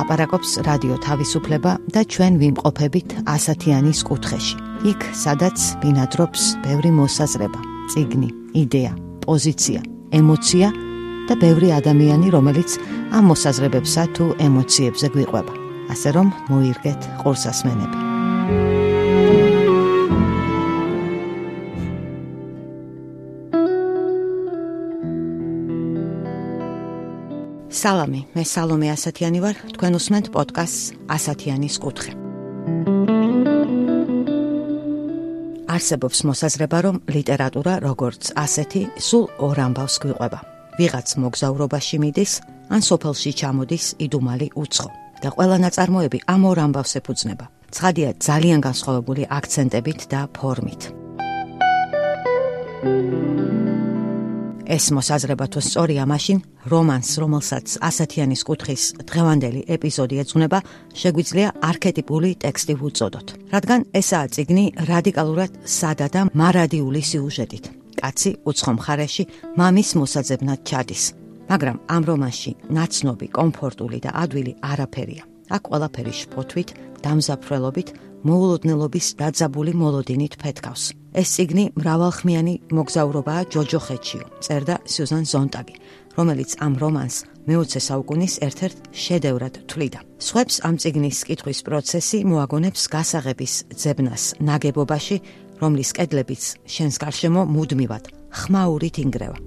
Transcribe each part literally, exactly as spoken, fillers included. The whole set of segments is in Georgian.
ლაპარაკობს რადიო თავისუფლება და ჩვენ ვიმყოფებით ასათიანის კუთხეში. იქ, სადაც ბინადრობს ბევრი მოსაზრება, წიგნი, იდეა, პოზიცია, ემოცია და ბევრი ადამიანი, რომელიც ამ მოსაზრებებსა თუ ემოციებზე გვიყვება. ასე რომ მოირგეთ ყურსასმენები. სალამი, მე სალომე ასათიანი ვარ, თქვენ უსმენთ პოდკასტს ასათიანის კუთხე. არსებობს მოსაზრება, რომ ლიტერატურა როგორც ასეთი სულ ორ ამბავს გვიყვება. ვიღაც მოგზაურობაში მიდის, ან სოფელში ჩამოდის იდუმალი უცხო. და ყველა ნაწარმოები ამ ორ ამბავს ეფუძნება. ცხადია ძალიან განსხვავებული აქცენტებით და ფორმით. ეს მოსაზრება თუ სწორია, მაშინ რომანს, რომელსაც ასათიანის კუთხის დღევანდელი ეპიზოდი ეძღვნება, შეგვიძლია არქეტიპული ტექსტი ვუწოდოთ. რადგან ესაა წიგნი რადიკალურად სადა და მარადიული სიუჟეტით. კაცი უცხო მხარეში მამის მოსაძებნად ჩადის. მაგრამ ამ რომანში ნაცნობი, კომფორტული და ადვილი არაფერია. აქ ყველაფერი შფოთვით, დამზაფრველობით, მოულოდნელობის დაძაბული მოლოდინით ფეთქავს. ეს წიგნი მრავალხმიანი მოგზაურობაა ჯოჯოხეთშიო, წერდა სიუზან ზონტაგი, რომელიც ამ რომანს მეოცე საუკუნის ერთ-ერთ შედევრად თვლიდა. სხვებს ამ წიგნის კითხვის პროცესი მოაგონებს გასაღების ძებნას ნაგებობაში, რომლის კედლებიც შენს გარშემო მუდმივად ხმაურით ინგრევა.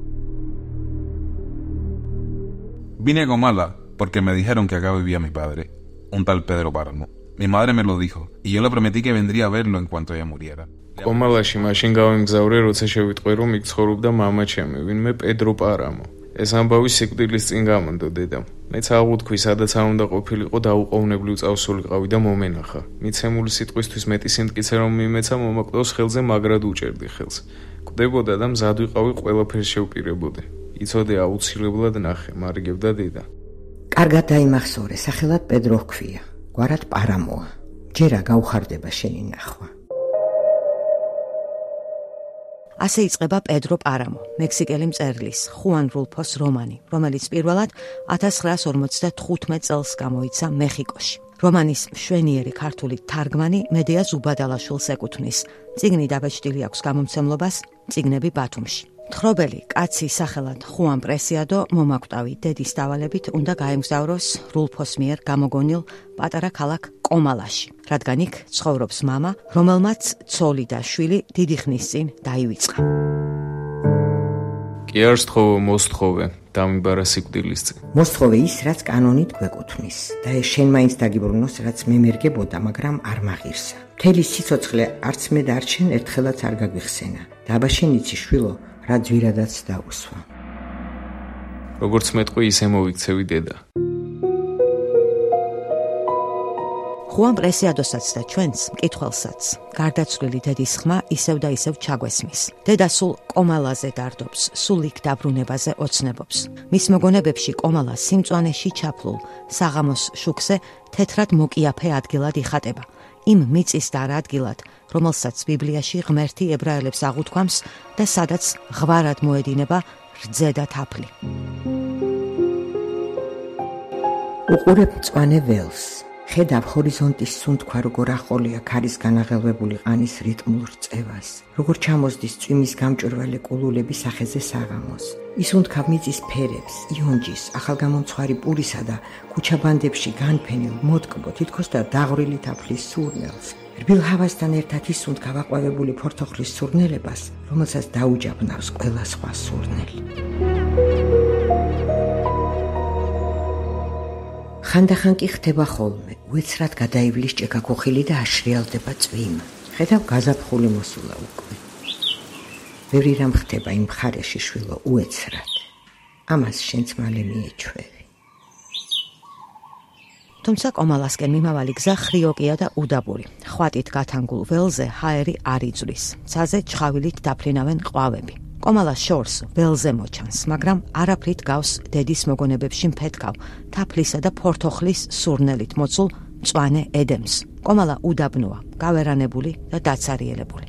Vine con mala porque me dijeron que acá vivía mi padre, un tal Pedro Páramo. Mi madre me lo dijo y yo le prometí que vendría a verlo en cuanto ella muriera. Qomalაში მაშინ გავიმგზავრე, როცა შევიტყვე, რომ იქ ცხოვრობდა მამა ჩემი, ვინმე პედრო პარამო. ეს ამბავი სიკვდილის წინ გამანდო დედამ. მეც აღუთქვი, სადაც არ უნდა ყოფილიყო, დაუყოვნებლივ წავსულიყავი და მომენახა. მიცემული სიტყვისთვის მეტი სიმტკიცე რომ მიმეცა, მომაკვდავს ხელზე, მაგრად უჭერდი ხელს. კვდებოდა და მზად ვიყავი ყველაფერს შევპირებოდი. იცოდე აუცილებლად ნახე, მარიგებდა დედა. კარგად დაიმახსოვრე, სახელად პედრო ჰქვია, გვარად პარამოა. ჯერა გაუხარდება შენი ნახვა. ასე იწყება პედრო პარამო, მექსიკელი მწერლის ხუან რულფოს რომანი, რომელიც პირველად ათას ცხრაას ორმოცდათხუთმეტ წელს გამოიცა მეხიკოში. რომანის მშვენიერი ქართული თარგმანი მედეა ზუბადალაშვილს ეკუთვნის. წიგნი დაბეჭდილი აქვს გამომცემლობას წიგნები ბათუმში. თხრობელი კაცი სახელად ხუან პრესიადო მომაკვდავი დედის დავალებით უნდა გაემგზავროს რულფოს მიერ გამოგონილ პატარა ქალაქ ყომალაში, რადგან იქ ცხოვრობს მამა, რომელმაც ცოლი და შვილი დიდი ხნის წინ დაივიწყა. კი არ სთხოვო, მოსთხოვე, დამიბარა სიკვდილის წინ. მოსთხოვე ის, რაც კანონით გვეკუთვნის და ეს შენ მაინც დაგიბრუნოს, რაც მემერგებოდა, მაგრამ არ მაღირსა. მთელი სიცოცხლე არც მე და არც შენ ერთხელაც არ გაგვიხსენა. და აბა შენ იცი შვილო, რა ძვირადაც დაუსვა. როგორც მეტყვი, ისე მოვიქცევი დედა. ხუან პრესიადოსაც და ჩვენც, მკითხველსაც, გარდაცვლილი დედის ხმა ისევ და ისევ ჩაგვესმის. დედა სულ ყომალაზე დარდობს, სულ იქ დაბრუნებაზე ოცნებობს. მის მოგონებებში ყომალა სიმწვანეში ჩაფლულ, საღამოს შუქზე თეთრად მოკიაფე ადგილად იხატება. იმ მიწის და რა ადგილად, რომელსაც ბიბლიაში ღმერთი ებრაელებს აღუთქვამს და სადაც ღვარად მოედინება რძე და თაფლი. უყურებ მწვანე ველს. ხედავ ჰორიზონტის სუნთქვა, როგორ ახოლია ქარის განაღელვებული ყანის რიტმულ რწევას, როგორ ჩამოსდის წვიმის გამჭვირვალე კულულები სახეზე საღამოს. ისუნთქავ მიწის ფერებს, იონჯის, ახალგამომცხვარი პურისა და ქუჩაბანდებში განფენილ მოტკბო, თითქოს და დაღვრილი თაფლის სურნელს. რბილ ჰავასთან ერთად ისუნთქავ აყვავებული ფორთოხლის სურნელებას, რომელსაც დაუჯაბნავს ყველა სხვა სურნელი. ხანდახან კი ხდება ხოლმე, უეცრად გადაივლის ჭექაქუხილი და აშრიალდება წვიმა. ხედავ გაზაფხული მოსულა უკვე. ბევრი რამ ხდება იმ მხარეში შვილო, უეცრად. ამას შენც მალე მიეჩვევი. თუმცა ყომალასკენ მიმავალი გზა ხრიოკია და უდაბური. ხვატით გათანგულ ველზე ჰაერი არ იძლვის. ცაზე ჩხავილით დაფრინავენ ყვავები. ყომალა შორს ველზე მოჩანს, მაგრამ არაფრით გავს დედის მოგონებებში მფეთქავ, თაფლისა და ფორთოხლის სურნელით მოცულ მწვანე ედემს. ყომალა უდაბნოა, გავერანებული და დაცარიელებული.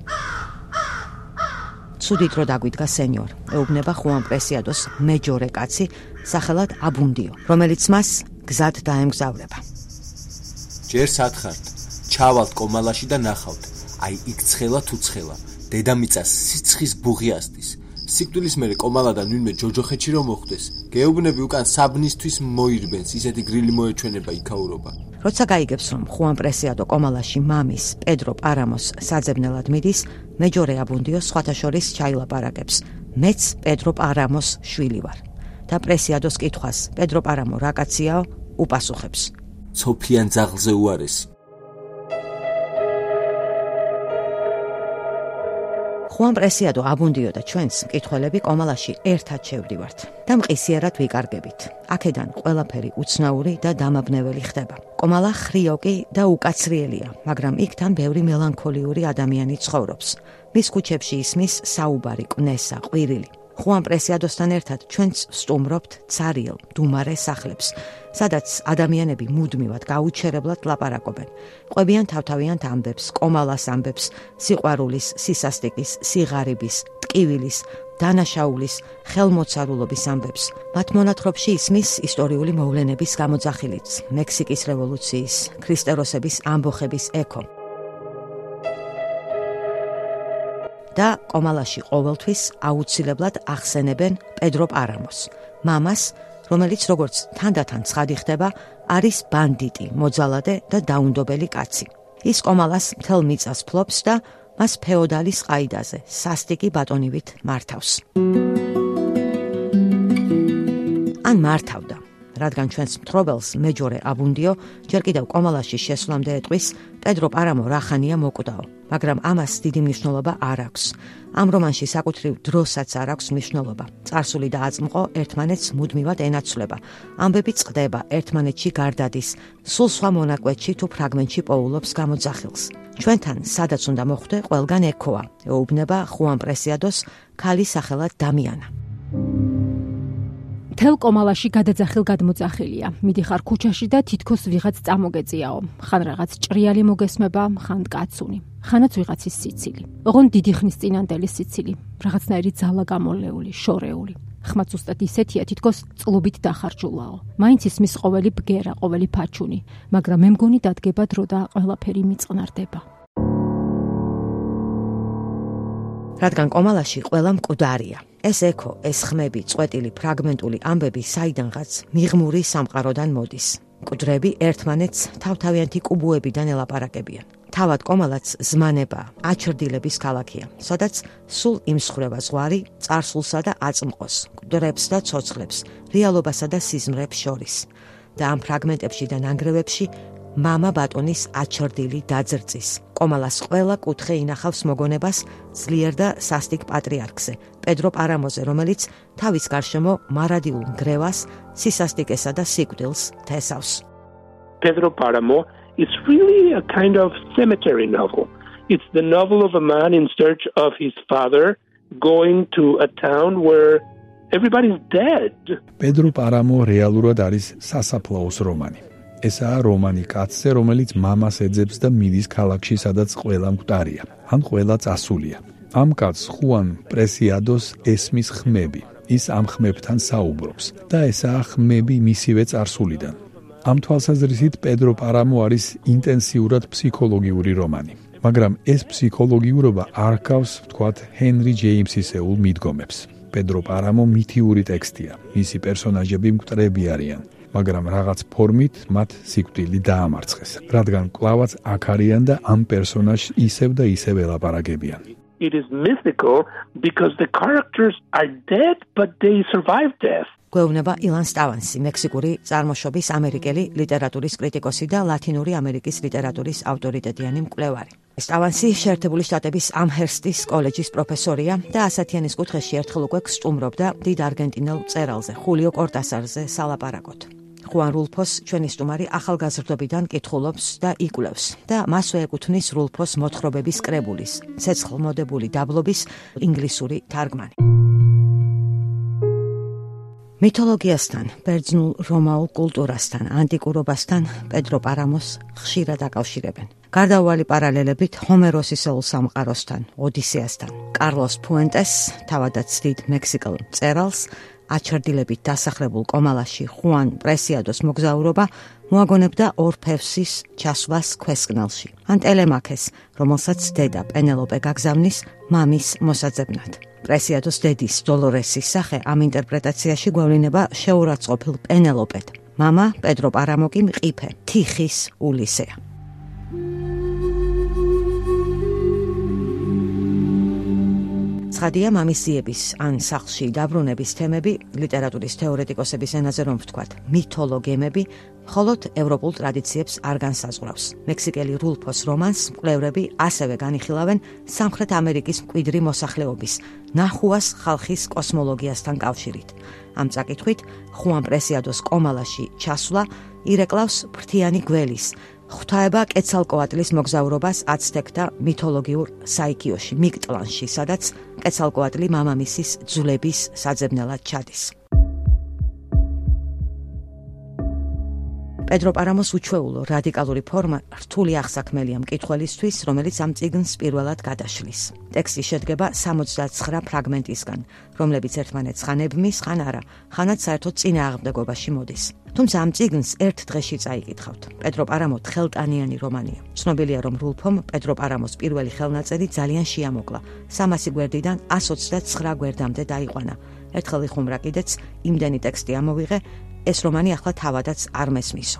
ცუდი დრო დაგვიდგა სენიორ, ეუბნება ხუან პრესიადოს მეჯორე კაცი, სახელად აბუნდიო, რომელიც მას გზად დაემგზავრება. ჯერ სათხართ, ჩავალთ კომალაში და ნახავთ. აი იქ ცხელა თუ ცხელა, დედამიწას სიცხის ბუღი ასდის. სიკვდილის მერე კომალადან ვინმე ჯოჯოხეთში რომ მოხვდეს, გეუბნები უკან საბნისთვის მოირბენს, ისეთი გრილი მოეჩვენება იქაურობა. როცა გაიგებს, რომ ხუან პრესიადო კომალაში მამის, პედრო პარამოს საძებნელად მიდის, მეჯორე აბუნდიო სხვათა შორის ჩაილაპარაკებს. მეც პედრო პარამოს შვილი ვარ. და პრესიადოს კითხვას, პედრო პარამო რა კაციაო, უპასუხებს. ცოფიან ძაღლზე უარესი. ხუან პრესიადო აბუნდიო და ჩვენს მკითხველები კომალაში ერთად შევდივართ და მყისიერად ვიკარგებით. აქედან ყველაფერი უცნაური და დამაბნეველი ხდება. კომალა ხრიოკი და უკაცრიელია, მაგრამ იქთან ბევრი მელანქოლიური ადამიანი ცხოვრობს. მის ქუჩებში ისმის საუბარი, კვნესა, ყვირილი. ხუან პრესიადოსთან ერთად ჩვენც ვსტუმრობთ ცარიელ, დუმარე სახლებს, სადაც ადამიანები მუდმივად გაუჩერებლად ლაპარაკობენ. ყვებიან თავთავიანთ ამბებს, კომალას ამბებს, სიყვარულის, სისასტიკის, სიღარიბის, ტკივილის, დანაშაულის, ხელმოცარულობის ამბებს. მათ მონათხრობში ისმის ისტორიული მოვლენების გამოძახილიც, მექსიკის რევოლუციის, ქრისტეროსების ამბოხების ექო. და კომალაში ყოველთვის აუცილებლად ახსენებენ პედრო პარამოს, მამას, რომელიც როგორც თანდათან ცხადი ხდება, არის ბანდიტი, მოძალადე და დაუნდობელი კაცი. ის კომალას მთელ მიწას ფლობს და მას ფეოდალის ყაიდაზე, სასტიკი ბატონივით მართავს. ან მართავდა, რადგან ჩვენს მთხრობელს მეჯორე აბუნდიო ჯერ კიდევ კომალაში შესვლამდე ეტყვის, პედრო პარამო რახანია მოკვდაო, მაგრამ ამას დიდი მნიშვნელობა არ აქვს. ამ რომანში საკუთრივ დროსაც არ აქვს მნიშვნელობა. წარსული და აწმყო ერთმანეთს მუდმივად ენაცვლება. ამბები წყდება, ერთმანეთში გარდადის, სულ სხვა მონაკვეთში თუ ფრაგმენტში პოულობს გამოძახილს. ჩვენთან სადაც უნდა მოხვდე, ყველგან ექოა, ეუბნება ხუან პრესიადოს ქალის სახელად დამიანა. მთელ კომალაში გადაძახილ გადმოძახილია. მიდიხარ ქუჩაში და თითქოს ვიღაც წამოგეწიაო. ხან რაღაც ჭრიალი მოგესმება, ხან კაცუნი. ხანაც ვიღაცის სიცილი. ოღონ დიდი ხნის წინანდელი სიცილი, რაღაცნაირი ძალა გამოლეული, შორეული. ხმაც უსტად ისეთია, თითქოს წყლობით დახარჯულაო. მაინც ისმის ყოველი ბგერა, ყოველი ფაჩუნი, მაგრამ მე მგონი დადგება დრო და ყველაფერი მიწყნარდება. რადგან კომალაში ყველა მკვდარია. ეს ექო, ეს ხმები, წვეტილი, ფრაგმენტული ამბები საიდანღაც მიღმური სამყაროდან მოდის. მკვდრები ერთმანეთს თავთავიანთი კუბუებიდან ელაპარაკებიან. თავად კომალაც ზმანება, აჩრდილების ქალაქია, სადაც სულ იმსხვრება ზღვარი წარსულსა და აწმყოს, მკვდრებს და ცოცხლებს, რეალობასა და სიზმრებს შორის. და ამ ფრაგმენტებში და ნანგრევებში მამა ბატონის აჩრდილი დაძრწის. კომალას ყველა კუთხე ინახავს მოგონებას ძლიერ და სასტიკ პატრიარქზე, პედრო პარამოზე, რომელიც თავის გარშემო მარადილულ ნგრევას, სისასტიკესა და სიკვდილს თესავს. Pedro Paramo is really a kind of cemetery novel. It's the novel of a man in search of his father going to a town where everybody's dead. Pedro Paramo რეალურად არის სასაფლაოს რომანი. ესაა რომანი კაცზე, რომელიც მამას ეძებს და მიდის ქალაქში, სადაც ყველა მკვდარია, ან ყველა წასულია. ამ კაცს ხუან პრესიადოს ესმის ხმები. ის ამ ხმებთან საუბრობს და ესაა ხმები მისივე წარსულიდან. ამ თვალსაზრისით პედრო პარამო არის ინტენსიურად ფსიქოლოგიური რომანი. მაგრამ ეს ფსიქოლოგიურობა არ გავს, ვთქვათ, ჰენრი ჯეიმსისეულ მიდგომებს. პედრო პარამო მითიური ტექსტია. მისი პერსონაჟები მკვდრები არიან. მაგრამ რაღაც ფორმით მათ სიკვდილი დაამარცხეს, რადგან კლავაც აქ არიან და ამ პერსონაჟს ისევ და ისევ ელაპარაკებიან. It is mythical because the characters are dead but they survive death. გვეუბნება ილან სტავანსი, მექსიკური წარმოშობის ამერიკელი ლიტერატურის კრიტიკოსი და ლათინური ამერიკის ლიტერატურის ავტორიტეტიანი მკვლევარი. სტავანსი შეერთებული შტატების ამჰერსტის კოლეჯის პროფესორია და ასათიანის კუთხეში ერთხელ უკვე გსტუმრობდა დიდ არგენტინელ მწერალზე, ხულიო კორტასარზე სალაპარაკოთ. ხუან რულფოს ჩვენი სტუმარი ახალგაზრდობიდან კითხულობს და იკვლევს და მასვე ეკუთვნის რულფოს მოთხრობების კრებულის, ცეცხლმოდებული დაბლობის ინგლისური თარგმანი. მითოლოგიასთან, ბერძნულ რომაულ კულტურასთან, ანტიკურობასთან პედრო პარამოს ხშირად აკავშირებენ. გარდაუვალი პარალელებით ჰომეროსისეულ სამყაროსთან, ოდისეასთან, კარლოს ფუენტეს, თავადაც დიდ მექსიკელ მწერალს, აჩრდილებით დასახლებულ კომალაში ხუან პრესიადოს მოგზაურობა მოაგონებდა ორფევსის ჩასვლას ქვესკნელში, ან ტელემაქეს, რომელსაც დედა პენელოპე გაგზავნის მამის მოსაძებნად. პრესიადოს დედის დოლორესის სახე ამ ინტერპრეტაციაში გვევლინება შეურაცხყოფილ პენელოპედ. მამა პედრო პარამო კი მყიფე, თიხის ულისეა. ცხადია, მამისიების ან სახლში დაბრუნების თემები ლიტერატურის თეორეტიკოსების ენაზე რომ ვთქვათ, მითოლოგემები, მხოლოდ ევროპულ ტრადიციებს არ განსაზღვრავს. მექსიკელი რულფოს რომანს მკვლევრები ასევე განიხილავენ სამხრეთ ამერიკის მკვიდრი მოსახლეობის, ნახუას ხალხის კოსმოლოგიასთან კავშირით. ამ წაკითხვით, ხუან პრესიადოს კომალაში ჩასვლა ირეკლავს ფრთიანი გველის, ღვთაება კეცალკოატლის მოგზაურობას აცტეკთა მითოლოგიურ საიქიოში, მიკტლანში, სადაც კეცალკოატლი მამამისის ძვლების საძებნელად ჩადის. პედრო პარამოს უჩვეულო რადიკალური ფორმა რთული აღსაქმელია მკითხველისთვის, რომელიც ამ წიგნს პირველად გადაშლის. ტექსტი შედგება სამოცდაცხრა ფრაგმენტისგან, რომლებიც ერთმანეთს ხან ებმის, ხან არა, ხანაც საერთოდ წინააღმდეგობაში მოდის. თუმცა ამ წიგნს ერთ დღეში წაიკითხავთ. პედრო პარამო თხელტანიანი რომანია. ცნობილია, რომ რულფომ პედრო პარამოს პირველი ხელნაწერი ძალიან შეამოკლა. სამასი გვერდიდან ას ოცდაცხრა გვერდამდე დაიყვანა. ერთხელ იხუმრა კიდეც, იმდენი ტექსტი ამოვიღე, ეს რომანი ახლა თავადაც არ მესმისო.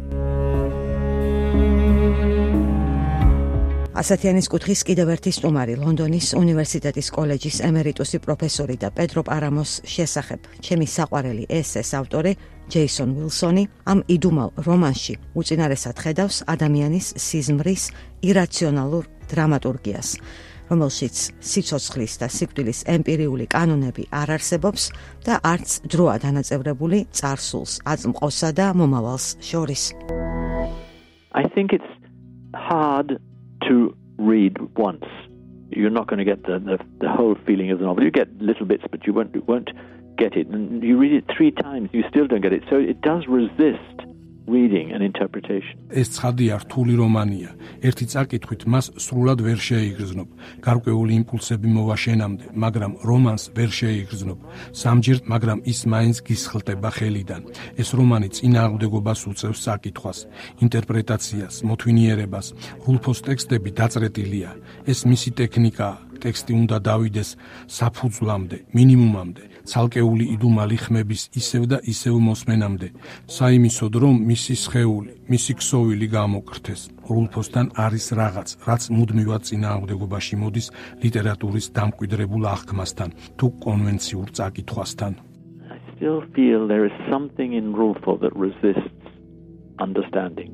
ასათიანის კუთხის კიდევ ერთი სტუმარი, ლონდონის უნივერსიტეტის კოლეჯის ემერიტუსი პროფესორი და პედრო პარამოს შესახებ ჩემი საყვარელი ესეს ავტორი ჯეისონ უილსონი ამ იდუმალ რომანში უწინარესად ხედავს ადამიანის სიზმრის ირაციონალურ დრამატურგიას, რომელშიც სიცოცხლის და სიკვდილის ემპირიული კანონები არ არსებობს და არც დროა დანაწევრებული წარსულს, აწმყოსა და მომავალს შორის. I think it's hard to read once. You're not going to get the, the, the whole feeling of the novel. You get little bits, but you won't, you won't get it. And you read it three times, you still don't get it. So it does resist reading and interpretation. ეს ცხადია რთული რომანია. ერთი წაკითხვით მას სრულად ვერ შეიგრძნობ. გარკვეული იმპულსები მოვა შენამდე, მაგრამ რომანს ვერ შეიგრძნობ. სამჯერ, მაგრამ ის მაინც გისხლტება ხელიდან. ეს რომანი წინააღმდეგობას უწევს წაკითხვას, ინტერპრეტაციას, მოთვინიერებას. რულფოს ტექსტები დაწრეტილია. ეს მისი ტექნიკაა. ტექსტი უნდა დავიდეს საფუძვლამდე, მინიმუმამდე, ცალკეული იდუმალი ხმების ისევ და ისევ მოსმენამდე, საიმისოდ რომ მისი სხეული, მისი ქსოვილი გამოკრთეს. რულფოსთან არის რაღაც, რაც მუდმივად წინააღმდეგობაში მოდის ლიტერატურის დამკვიდრებულ აღქმასთან, თუ კონვენციურ წაკითხვასთან. I still feel there is something in Rulfo that resists understanding.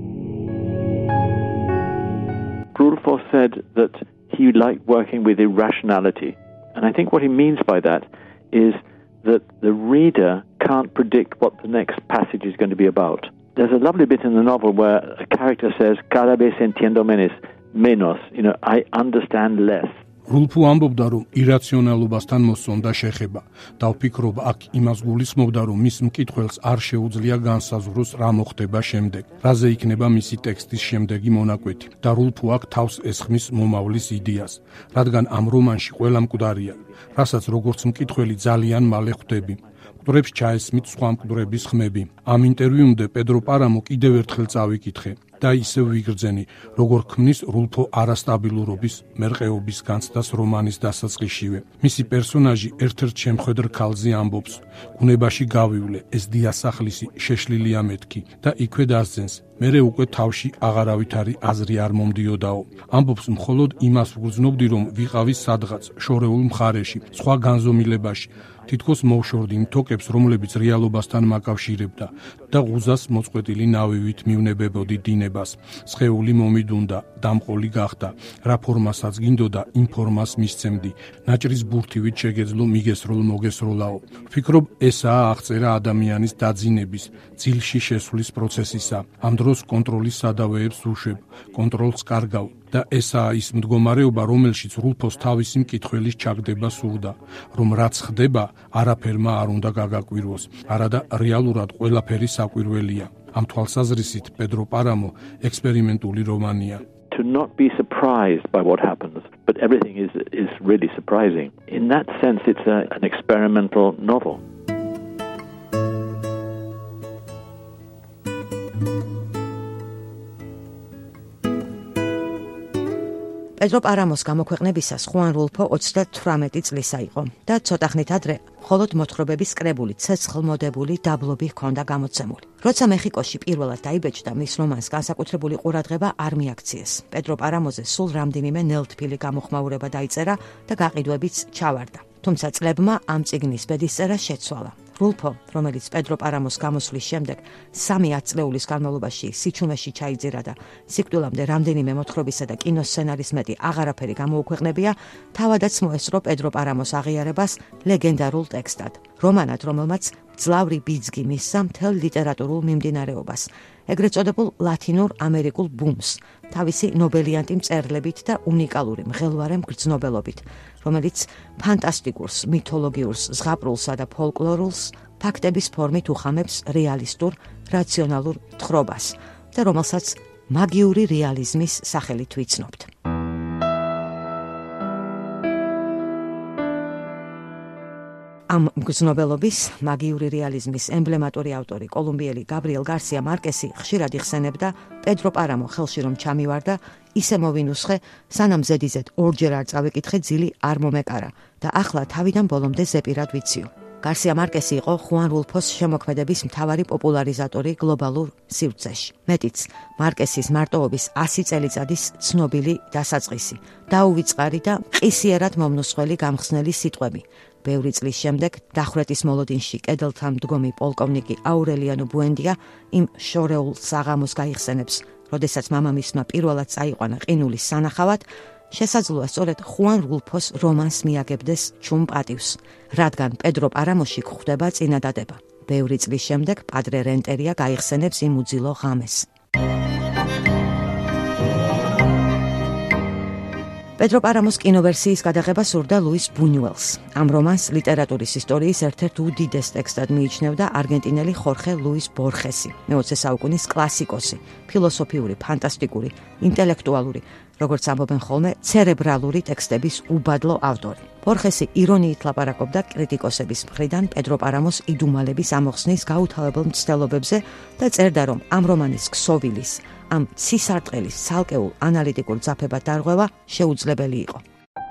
Rulfo said that he liked working with irrationality. And I think what he means by that is that the reader can't predict what the next passage is going to be about. There's a lovely bit in the novel where a character says, cada vez entiendo menos, menos, you know, I understand less. რულფო ამბობდა, რომ ირაციონალობასთან მოსწონდა შეხება და ვფიქრობ, აქ იმას გულისხმობდა, რომ მის მკითხველს არ შეუძლია განსაზღვროს რა მოხდება შემდეგ, რაზე იქნება მისი ტექსტის შემდეგი მონაკვეთი და რულფო აქ თავს ესხმის მომავლის იდეას, რადგან ამ რომანში ყველა მკვდარია, რასაც როგორც მკითხველი ძალიან მალე ხვდები. მკვდრებს ჩაესმით სხვა მკვდრების ხმები. ამ ინტერვიუმდე პედრო პარამო კიდევ ერთხელ წავიკითხე და ისევ ვიგრძენი, როგორ ქმნის რულფო არასტაბილურობის, მერყეობის განცდას რომანის დასაწყისშივე. მისი პერსონაჟი ერთ-ერთ შემხედრ ქალზე ამბობს, გუნებაში გავივლე, ეს დიასახლისი შეშლილია მეთქი და იქვე დასძენს. მერე უკვე თავში აღარავითარი აზრი არ მომდიოდაო. ამბობს, მხოლოდ იმას ვგრძნობდი, რომ ვიყავი სადღაც შორეულ მხარეში, სხვა განზომილებაში. თითქოს მოვშორდი იმ თოკებს, რომლებიც რეალობასთან მაკავშირებდა და ღუზას მოწყვეტილი ნავივით მივნებებოდი დინებას. სხეული მომიდუნდა, დამყოლი გახდა, რა ფორმასაც გინდოდა, იმ ფორმას მისცემდი. ნაჭრის ბურთივით შეგეძლო მიგესროლ მოგესროლაო. ვფიქრობ, ესაა აღწერა ადამიანის დაძინების, ძილში შესვლის პროცესისა. ამ დროს კონტროლის სადავეებს უშვებ, კონტროლს კარგავ. და ესაა ის მდგომარეობა, რომელშიც რულფოს თავისი მკითხველის ჩაგდება სურდა, რომ რაც ხდება, არაფერმა არ უნდა გაგაკვირვოს, არადა რეალურად ყველაფერი საკვირველია. ამ თვალსაზრისით პედრო პარამო ექსპერიმენტული რომანია. To not be surprised by what happens, but everything is is really surprising. In that sense, it's a, an experimental novel. პედრო პარამოს გამოქვეყნებისას ხუან რულფო ოცდათვრამეტი წლისა იყო და ცოტახნით ადრე მხოლოდ მოთხრობების კრებული ცეცხლმოდებული დაბლობი ჰქონდა გამოცემული. როცა მეხიკოში პირველად დაიბეჭდა მის რომანს განსაკუთრებული ყურადღება არ მიაქციეს. პედრო პარამოზე სულ რამდენიმე ნელთბილი გამოხმაურება დაიწერა და გაყიდვებიც ჩავარდა. თუმცა წლებმა ამ წიგნის ბედისწერა შეცვალა. რულფო, რომელიც პედრო პარამოს გამოსვლის შემდეგ სამი ათწლეულის განმავლობაში სიჩუმეში ჩაიძირა და სიკვდილამდე რამდენიმე მოთხრობისა და კინოსცენარის მეტი აღარაფერი გამოუქვეყნებია, თავადაც მოესწრო პედრო პარამოს აღიარებას ლეგენდარულ ტექსტად. რომანად, რომელმაც ძლავრი ბიძგი მისცა მთელ ლიტერატურულ მიმდინარეობას, ეგრეთ წოდებულ ლათინურ ამერიკულ ბუმს, თავისი ნობელიანტი მწერლებით და უნიკალური მღელვარე მგრძნობელობით, რომელიც ფანტასტიკურს, მითოლოგიურს, ზღაპრულსა და ფოლკლორულს ფაქტების ფორმით უხამებს რეალისტურ, რაციონალურ თხრობას და რომელსაც მაგიური რეალიზმის სახელით ვიცნობთ. ამ მგრძნობელობის, მაგიური რეალიზმის ემბლემატური ავტორი, კოლუმბიელი გაბრიელ გარსია მარკესი ხშირად იხსენებდა პედრო პარამო ხელში რომ ჩამივარდა, ისე მოვინუსხე, სანამ ზედიზედ ორჯერ არ წავიკითხე, ძილი არ მომეკარა და ახლა თავიდან ბოლომდე ზეპირად ვიციო. გარსია მარკესი იყო ხუან რულფოს შემოქმედების მთავარი პოპულარიზატორი გლობალურ სივრცეში. მეტიც, მარკესის მარტოობის ასი წელიწადის ცნობილი დასაწყისი, დაუვიწყარი და ყისიერად მომნუსხველი გამხსნელი სიტყვები. ბევრი წლის შემდეგ დახვრეტის მოლოდინში კედელთან მდგომი პოლკოვნიკი აურელიანო ბუენდია იმ შორეულ საღამოს გაიხსენებს, როდესაც მამამისმა პირველად წაიყვანა ყინულის სანახავად, შესაძლოა სწორედ ხუან რულფოს რომანს მიაგებდეს ჩუმ პატივს, რადგან პედრო პარამოში გვხვდება წინადადება. ბევრი წლის შემდეგ პადრე რენტერია გაიხსენებს იმ უძილო ღამეს. პედრო პარამოს კინოვერსიის გადაღება სურდა ლუის ბუნიუელს. ამ რომანს ლიტერატურის ისტორიის ერთ-ერთ უდიდეს ტექსტად მიიჩნევდა არგენტინელი ხორხე ლუის ბორხესი, მეოცე საუკუნის კლასიკოსი, ფილოსოფიური, ფანტასტიკური, ინტელექტუალური, როგორც ამბობენ ხოლმე, ცერებრალური ტექსტების უბადლო ავტორი. ბორხესი ირონიით ლაპარაკობდა კრიტიკოსების მხრიდან პედრო პარამოს იდუმალების ამოხსნის გაუთავებელ მცდელობებზე და წერდა, რომ ამ რომანის ქსოვილის, ამ ცისარტყელის ცალკეულ ანალიტიკურ ძაფებად დარღვევა შეუძლებელი იყო.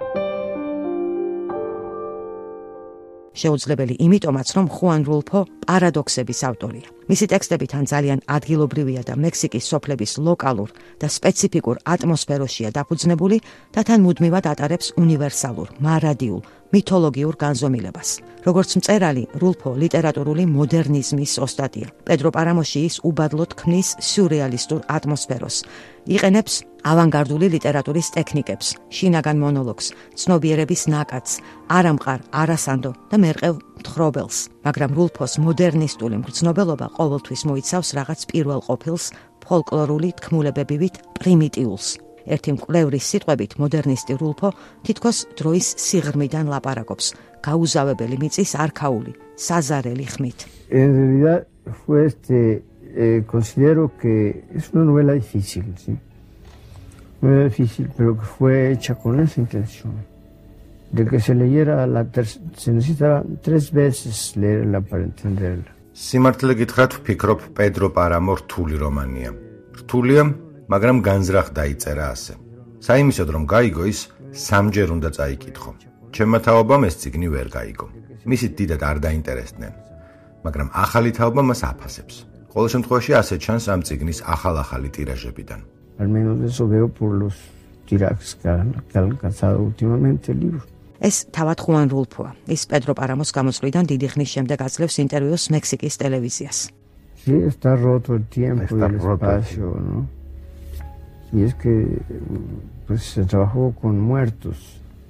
შეუძლებელი იმიტომაც, რომ ხუან რულფო პარადოქსების ავტორია. მისი ტექსტები თან ძალიან ადგილობრივია და მექსიკის სოფლების ლოკალურ და სპეციფიკურ ატმოსფეროშია დაფუძნებული და თან მუდმივად ატარებს უნივერსალურ, მარადიულ, მითოლოგიურ განზომილებას. როგორც მწერალი, რულფო ლიტერატურული მოდერნიზმის ოსტატია. პედრო პარამოში ის უბადლოდ ქმნის სიურეალისტურ ატმოსფეროს. იყენებს ავანგარდული ლიტერატურის ტექნიკებს, შინაგან მონოლოგს, ცნობიერების ნაკადს, არამყარ, არასანდო და მერყევ მთხრობელს, მაგრამ რულფოს მოდერნისტული მგრძნობელობა ყოველთვის მოიცავს რაღაც პირველ ყოფილს, ფოლკლორული თქმულებებივით პრიმიტიულს. ერთი მკვლევრის სიტყვებით, მოდერნისტი რულფო თითქოს დროის სიღრმიდან ლაპარაკობს, გაუზავებელი მიწის არქაული, საზარელი ხმით. En realidad fue este eh, considero que es una novela difícil, ¿sí? Una novela difícil, pero que fue hecha con esa intención. De que se leyera la ter- se necesitaba tres veces leerla para entenderla. სიმართლე გითხრათ, ვფიქრობ, პედრო პარამო რთული რომანია. რთულია, მაგრამ განზრახ დაიწერა ასე. საიმისოდ რომ გაიგო ის, სამჯერ უნდა წაიკითხო. ჩემმა თაობამ ეს წიგნი ვერ გაიგო. მისი დიდად არ დაინტერესდნენ, მაგრამ ახალი თაობა მას აფასებს. ყოველ შემთხვევაში ასე ჩანს ამ წიგნის ახალ-ახალი ტირაჟებიდან. Al menos eso veo por los tirajes que han, que han alcanzado últimamente el libro. ეს თავად ხუან რულფოა. ის პედრო პარამოს გამოსვლიდან დიდი ხნის შემდეგ აძლევს ინტერვიუს მექსიკის ტელევიზიას. Sí, está roto el tiempo Está y el roto el espacio, ¿no? Y es que pues se trabajó con muertos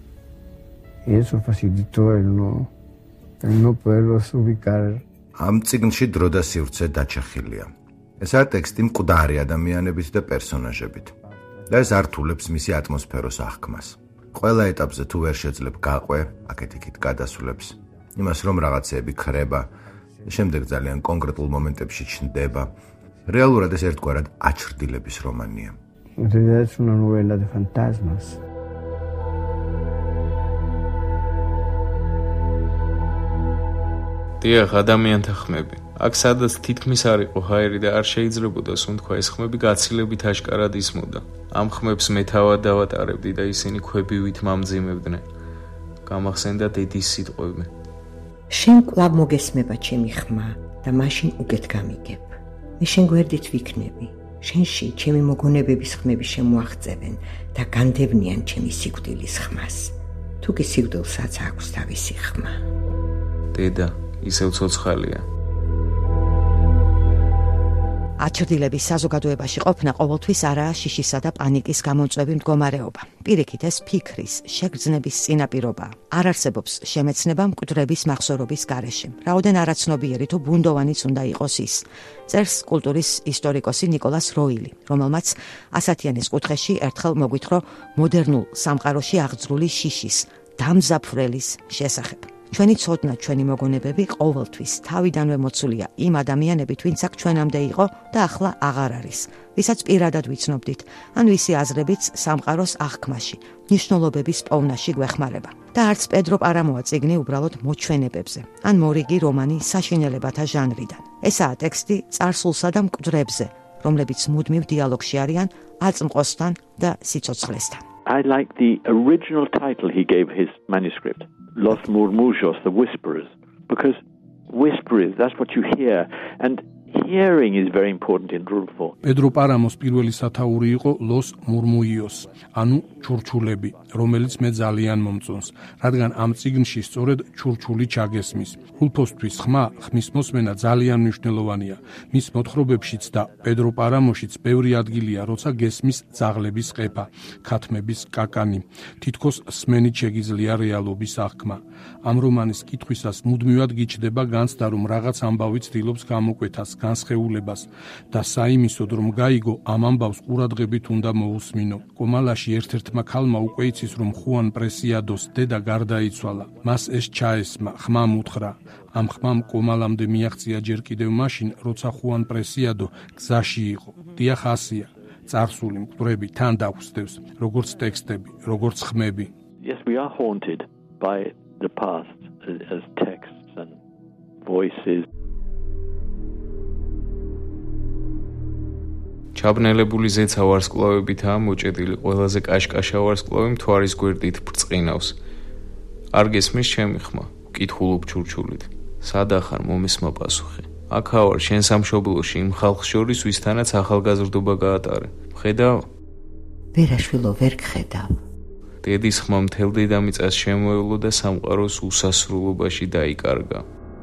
y eso facilitó el no, el no poderlos ubicar. ამ წიგნში დრო და სივრცე დაჩახილია. ესაა ტექსტი მკვდარი ადამიანებით და პერსონაჟებით. და ეს ართულებს მისი ატმოსფეროს აღქმას. ყველა ეტაპზე თუ ვერ შეძლებ გაყვე, აქეთ-იქით გადასულებს. იმას რომ რაღაცეები ქრება, შემდეგ ძალიან კონკრეტულ მომენტებში ჩნდება. რეალურად ეს ერთგვარად აჩრდილების რომანია. En realidad es una novela de fantasmas. დიახ, ადამიანთა ხმები. აქ სადაც თითქმის არ იყო ჰაერი და არ შეიძლებოდა სუნთქვა, ეს ხმები გაცილებით აშკარად ისმოდა. ამ ხმებს მე თავად დავატარებდი და ისინი ქვებივით მამძიმებდნენ. გამახსენდა დედის სიტყვები. შენ კვლავ მოგესმება ჩემი ხმა და მაშინ უკეთ გამიგებ. მე შენ გვერდით ვიქნები. შენში ჩემი მოგონებების ხმები შემოაღწევენ და განდევნიან ჩემი სიკვდილის ხმას. თუ კი სიკვდილსაც აქვს თავისი ხმა. დედა, ისევ ცოცხალია. აჩრდილების საზოგადოებაში ყოფნა ყოველთვის არაა შიშისა და პანიკის გამოწვევი მდგომარეობა. პირიქით, ეს ფიქრის, შეგრძნების წინაპირობაა. არ არსებობს შემეცნება მკვდრების მახსოვრობის გარეშე. რაოდენ არაცნობიერი თუ ბუნდოვანიც უნდა იყოს ის. წერს კულტურის ისტორიკოსი ნიკოლას როილი, რომელმაც ასათიანის კუთხეში ერთხელ მოგვითხრა მოდერნულ სამყაროში აღძრული შიშის, დამზაფრელის შესახებ. ჩვენი ცოდნა, ჩვენი მოგონებები ყოველთვის თავიდანვე მოცულია იმ ადამიანებით, ვინც აქ ჩვენამდე იყო და ახლა აღარ არის, ვისაც პირადად ვიცნობდით, ან ვისი აზრებიც სამყაროს აღქმაში, მნიშვნელობების პოვნაში გვეხმარება. და არც პედრო პარამოა წიგნი უბრალოდ მოჩვენებებზე, ან მორიგი რომანი საშინელებათა ჟანრიდან. ესაა ტექსტი წარსულსა და მკვდრებზე, რომლებიც მუდმივ დიალოგში არიან აწმყოსთან და სიცოცხლესთან. I like the original title he gave his manuscript, Los Murmullos, the Whisperers, because whisperers, that's what you hear, and hearing is very important in rule four. პედრო პარამოს პირველი სათაური იყო Los Murmullos, ანუ ჩურჩულები, რომელიც მე ძალიან მომწონს, რადგან ამ წიგნში სწორედ ჩურჩული ჩაგესმის. რულფოსთვის ხმა, ხმის მოსმენა ძალიან მნიშვნელოვანია. მის მოთხრობებშიც და პედრო პარამოშიც ბევრი ადგილია, როცა გესმის ძაღლების ყეფა, ქათმების კაკანი. თითქოს სმენით შეგიძლია რეალობის აღქმა. ამ რომანის კითხვისას მუდმივად გიჩდება განცდა, რომ რაღაც ამბავი ცდილობს გამოკვეთას, განსხეულებას და საიმისოდ რომ გაიგო ამ ამბავს ყურადღებით უნდა მოусმინო. კომალაში ერთ-ერთმა ქალმა უკვე იცის რომ ხუან პრესიადოს დედა გარდაიცვალა. მას ეს ჩაესმა, ხმამ უთხრა. ამ ხმამ კომალამდე მიაღწია ჯერ კიდევ მაშინ, როცა ხუან პრესიადო გზაში იყო. დიახ, ასია. წარსული მკვდრები თან დაგვსდევს, როგორც ტექსტები, როგორც ხმები. Yes, we are haunted by the past as, as texts and voices. ჩაბნელებული ზეცა ვარსკვლავებითაა მოჭედილი, ყველაზე კაშკაშა ვარსკვლავი მთვარის გვერდით ბრწყინავს. არ გესმის ჩემი ხმა, ვკითხულობ ჩურჩულით. სადა ხარ მომისმა პასუხი. აქა ვარ შენ სამშობლოში იმ ხალხს შორის, ვისთანაც ახალგაზრდობა გაატარე. ხედავ? ვერაშვილო, ვერ გხედავ. დედის ხმა მთელ დედამიწას შემოევლო და სამყაროს უსასრულობაში დაიკარგა.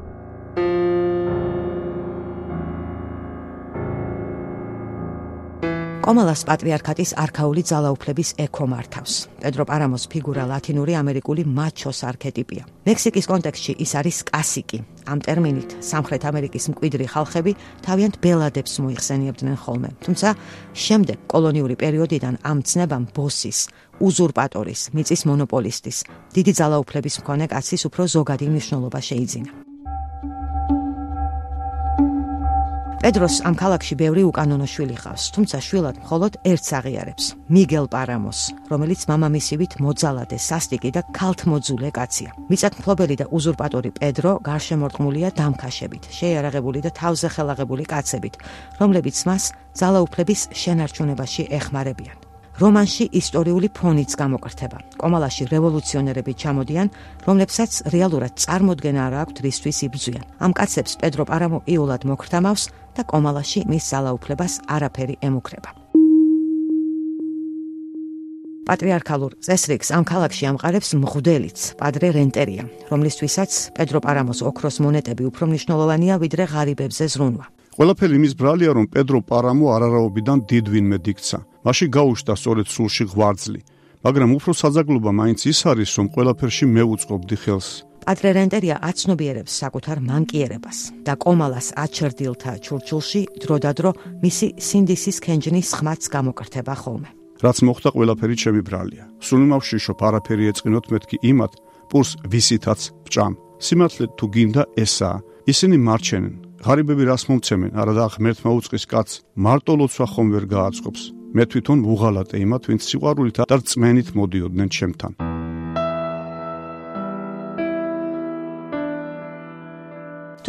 კომალას პატრიარქატის არქაული ძალაუფლების ექო მართავს. პედრო პარამოს ფიგურა ლათინური ამერიკული მაჩოს არქეტიპია. მექსიკის კონტექსტში ის არის კასიკი. ამ ტერმინით სამხრეთ ამერიკის მკვიდრი ხალხები თავიანთ ბელადებს მოიხსენიებდნენ ხოლმე. თუმცა შემდეგ კოლონიური პერიოდიდან ამ ცნებამ ბოსის, უზურპატორის, მიწის მონოპოლისტის, დიდი ძალაუფლების მქონე კაცის უფრო ზოგადი მნიშვნელობა შეიძინა. პედროს ამ ქალაქში ბევრი უკანონო შვილი ჰყავს, თუმცა შვილად მხოლოდ ერთს აღიარებს, მიგელ პარამოს, რომელიც მამამისივით მოძალადე, სასტიკი და ქალთმოძულე კაცია. მიწათმფლობელი და უზურპატორი პედრო გარშემორტყმულია დამქაშებით, შეიარაღებული და თავზე ხელაღებული კაცებით, რომლებიც მას ძალაუფლების შენარჩუნებაში ეხმარებიან. რომანში ისტორიული ფონიც გამოკრთება. კომალაში რევოლუციონერები ჩამოდიან, რომლებსაც რეალურად წარმოდგენა არ აქვთ რისთვის იბრძვიან. ამ კაცებს პედრო პარამო იულად მოკრთამავს და კომალაში მის ძალაუფლებას არაფერი ემუქრება. პატრიარქალურ წესრიგს ამ ქალაქში ამყარებს მღვდელიც, პადრე რენტერია, რომლისთვისაც პედრო პარამოს ოქროს მონეტები უფრო მნიშვნელოვანია ვიდრე ღარიბებზე ზრუნვა. ყველაფერი იმის ბრალია, რომ პედრო პარამო არარავობიდან დიდ ვინმე დიქცა. მაშინ გაუშვდა სწორედ სულში ღვარძლი, მაგრამ უფრო საძაგლობა მაინც ის არის, რომ ყველაფერში მე უწყობდი ხელს. პადრე რენტერია აცნობიერებს საკუთარ მანკიერებას და კომალას აჩრდილთა ჩურჩულში დროდადრო მისი სინდისის ქენჯნის ხმაც გამოკრთება ხოლმე. რაც მოხდა ყველაფერი ჩემი ბრალია. სულ მავშიშობ არაფერი ეწყინოთ მეთქი იმათ, პურს ვისითაც ვჭამ. სიმართლე თუ გინდა ესაა, ისინი მარჩენენ. ღარიბები რას მომცემენ, არადა ღმერთმა უწყის კაც მარტო ლოცვა ხომ ვერ გააწყობს. მე თვითონ ვუღალატე იმათ, ვინც სიყვარულით და რწმენით მოდიოდნენ ჩემთან.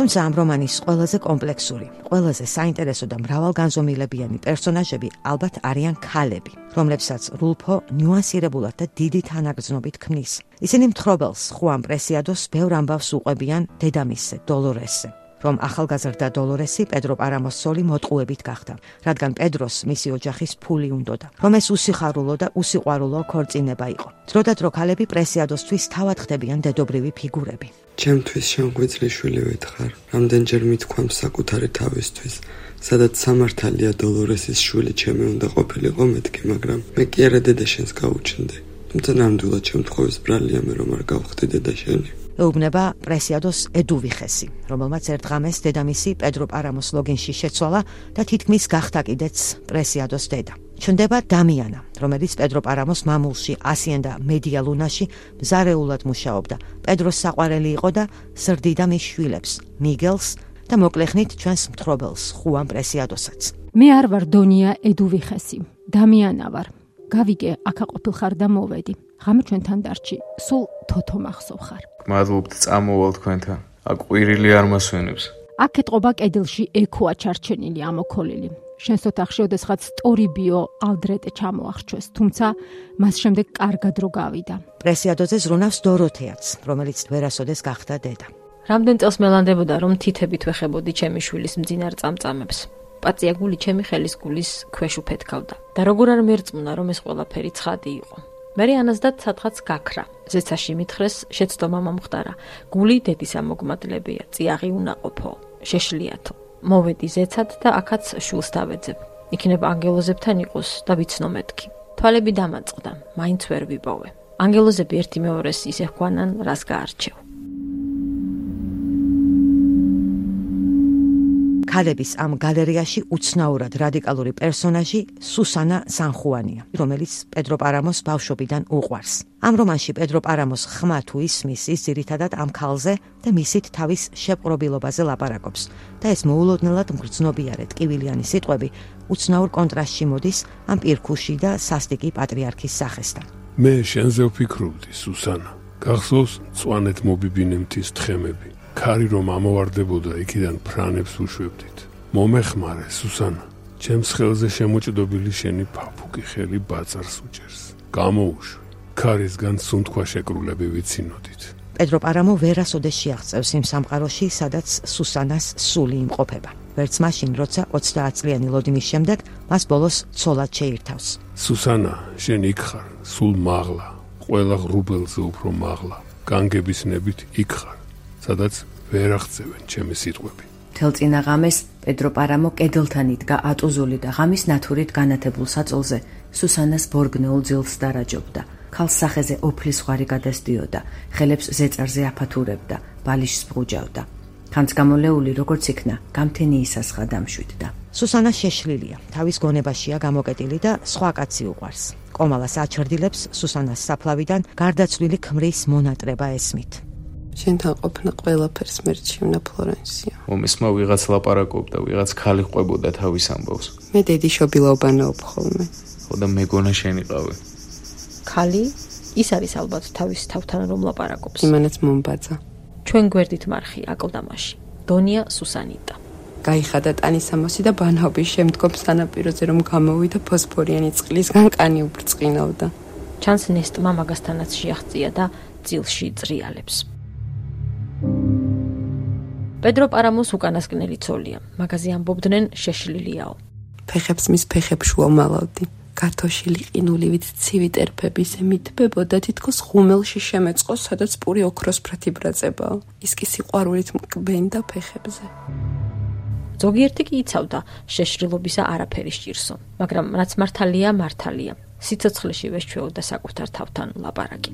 თუმცა ამ რომანის ყველაზე კომპლექსური, ყველაზე საინტერესო და მრავალგანზომილებიანი პერსონაჟები ალბათ არიან ქალები, რომლებსაც რულფო ნიუანსირებულად და დიდი თანაგრძნობით ქმნის. ისინი მთხრობელს ხუან პრესიადოს ბევრ ამბავს უყვებიან დედამისზე, დოლორესზე, რომ ახალგაზრდა დოლორესი პედრო პარამოს ცოლი მოტყუებით გახდა, რადგან პედროს მისი ოჯახის ფული უნდოდა, რომ ეს უსიხარულო და უსიყვარულო ქორწინება იყო. დროდადრო ქალები პრესიადოსთვის თავად ხდებიან დედობრივი ფიგურები. ჩემთვის შემგვიძლი შვილი ვეთხარ, რამდენჯერ მithქვამ საკუთარი თავისთვის, სადაც სამართალია დოლორესის შვილი ჩემი უნდა ყოფილიყო მეთქი, მაგრამ მე კი არა დედა შენს გაუჩნდი. თუმცა ნამდვილად შემთხვევის ბრალია მე რომ არ გავხდი დედა შენი. ეუბნება პრესიადოს ედუვიხესი, რომელმაც ერთ ღამეს დედამისი პედრო პარამოს ლოგინში შეცვალა და თითქმის გახდა კიდეც პრესიადოს დედა. ჩნდება დამიანა, რომელიც პედრო პარამოს მამულში ასიენდა მედია ლუნაში მზარეულად მუშაობდა. პედროს საყვარელი იყო და ზრდიდა მის შვილებს, მიგელს და მოკლეხნით ჩვენს მთხრობელს, ხუან პრესიადოსაც. მე არ ვარ დონია ედუვიხესი, დამიანა ვარ. გავიგე, აქ აყოფილხარ და მოვედი. ღამე ჩვენთან დარჩი, სულ თოთო მახსოვ ხარ. მადლობთ, წამოვალ თქვენთან. აქ ყვირილი არ მასვენებს. აქ ეტყობა კედელში ექოა ჩარჩენილი ამოქოლილი. შენს ოთახში ოდესღაც სტორიბიო ალდრეტე ჩამოახჩვეს, თუმცა მას შემდეგ კარგად რო გავიდა. პრესიადოზე ზრუნავს დოროთეაც, რომელიც ვერასოდეს გახდა დედა. რამდენ წელს მელანდებოდა, რომ თითებით ვეხებოდი ჩემი შვილის მძინარ წამწამებს. პაწია გული ჩემი ხელის გულის ქვეშ უფეთქავდა. და როგორ არ მერწმუნა, რომ ეს ყველაფერი ცხადი იყო. მერე ანაზდად სადღაც გაქრა. ზეცაში მითხრეს, შეცდომა მომხდარა. გული დედის ამოგმადლებია, წიაღი უნაყოფო, შეშლიათო. მოვედი ზეცად და აქაც შულს დავეძებ. იქნება ანგელოზებთან იყოს და ვიცნო მეთქი. თვალები დამაწყდა, მაინც ვერ ვიპოვე. ანგელოზები ერთი მეორეს ისე ჰქვანან, რას გაარჩევ. ქალების ამ გალერეაში უცნაურად რადიკალური პერსონაჟი სუსანა სანხუანია, რომელიც პედრო პარამოს ბავშვობიდან უყვარს. ამ რომანში პედრო პარამოს ხმა თუ ისმის, ის ძირითადად ამ ქალზე და მისით თავის შეპყრობილობაზე ლაპარაკობს და ეს მოულოდნელად მგრძნობიარე ტკივილიანი სიტყვები უცნაურ კონტრასტში მოდის ამ პირქუში და სასტიკი პატრიარქის სახესთან. მე შენზე ვფიქრობდი, სუსანა. გახსოვს მწვანეთ მობიბინემთის თხემები. ქარი რომ ამოვარდებოდა, იქიდან ფრანებს უშვებდით. მომეხმარე, სუსანა. ჩემს ხელზე შემოჭდობილი შენი ფაფუკი ხელი ბაწარს უჭერს. გამოუშვი. ქარისგან სუნთქვა შეკრულები ვიცინოდით. პედრო პარამო ვერასოდეს შეაღწევს იმ სამყაროში, სადაც სუსანას სული იმყოფება. ვერც მაშინ, როცა ოცდაათ წლიანი ლოდინის შემდეგ მას ბოლოს ცოლად შეირთავს. სუსანა, შენ იქ ხარ, სულ მაღლა, ყველა ღრუბელზე უფრო მაღლა. განგების ნებით იქ ხარ, სადაც ვერ აღწევენ ჩემი სიტყვები. თელწინა ღამეს პედრო პარამო კედელთან იდგა ატუზული და ღამის ნათურით განათებულ საწოლზე სუსანას ბორგნეულ ძილს დარაჯობდა. ქალს სახეზე ოფლის ხვარი გადასდიოდა, ხელებს ზეწარზე აფათურებდა, ბალიშს ბრუჯავდა. ხანს გამოლეული როგორც იქნა, გამთენი ისასხა დამშვიდდა. სუსანა შეშლილია, თავის გონებაშია გამოკეტილი და სხვა კაცი უყვარს. კომალას აჩრდილებს სუსანას საფლავიდან გარდაცვლილი ქმრის მონატრება ესმით. შენთან ყოფნა ყველაფერს მერჩივნა ფლორენსია. მომისმა ვიღაც ლაპარაკობდა, ვიღაც ქალი ყვებოდა თავის ამბავს. მე დედი შობილაობანაობ ხოლმე. ხო და მეგონა შენიყავი. ქალი ის არის ალბათ თავის თავთან რომ ლაპარაკობს. იმანაც მომბაძა. ჩვენ გვერდით მარხი აკლდამაში. დონია სუსანიტა. გაიხადა ტანისამოსი და ბანაობის შემდგომ სანაპიროზე რომ გამოვიდა ფოსფორიანი წყლისგან კანი უბრწყინავდა. ჩანს ნესტმა მაგასთანაც შეაღწია და წილში წრიალებს. პედრო პარამოს უკანასკნელი ცოლია, მაგაზე ამბობდნენ შეშლილიაო. ფეხებს მის ფეხებში ვამალავდი. გათოშილი ყინულივით ცივი ტერფებისე მითბებოდა თითქოს ღუმელში შემეწყოს, სადაც პური ოქროსფრათი ბრაწებაო. ის კი სიყვარულით მკბენდა ფეხებზე. ზოგიერთი კი იცავდა შეშრილობისა არაფერი სჭირსო, მაგრამ რაც მართალია, მართალია. სიცოცხლეში ვეშჩვეოდა საკუთარ თავთან ლაპარაკი.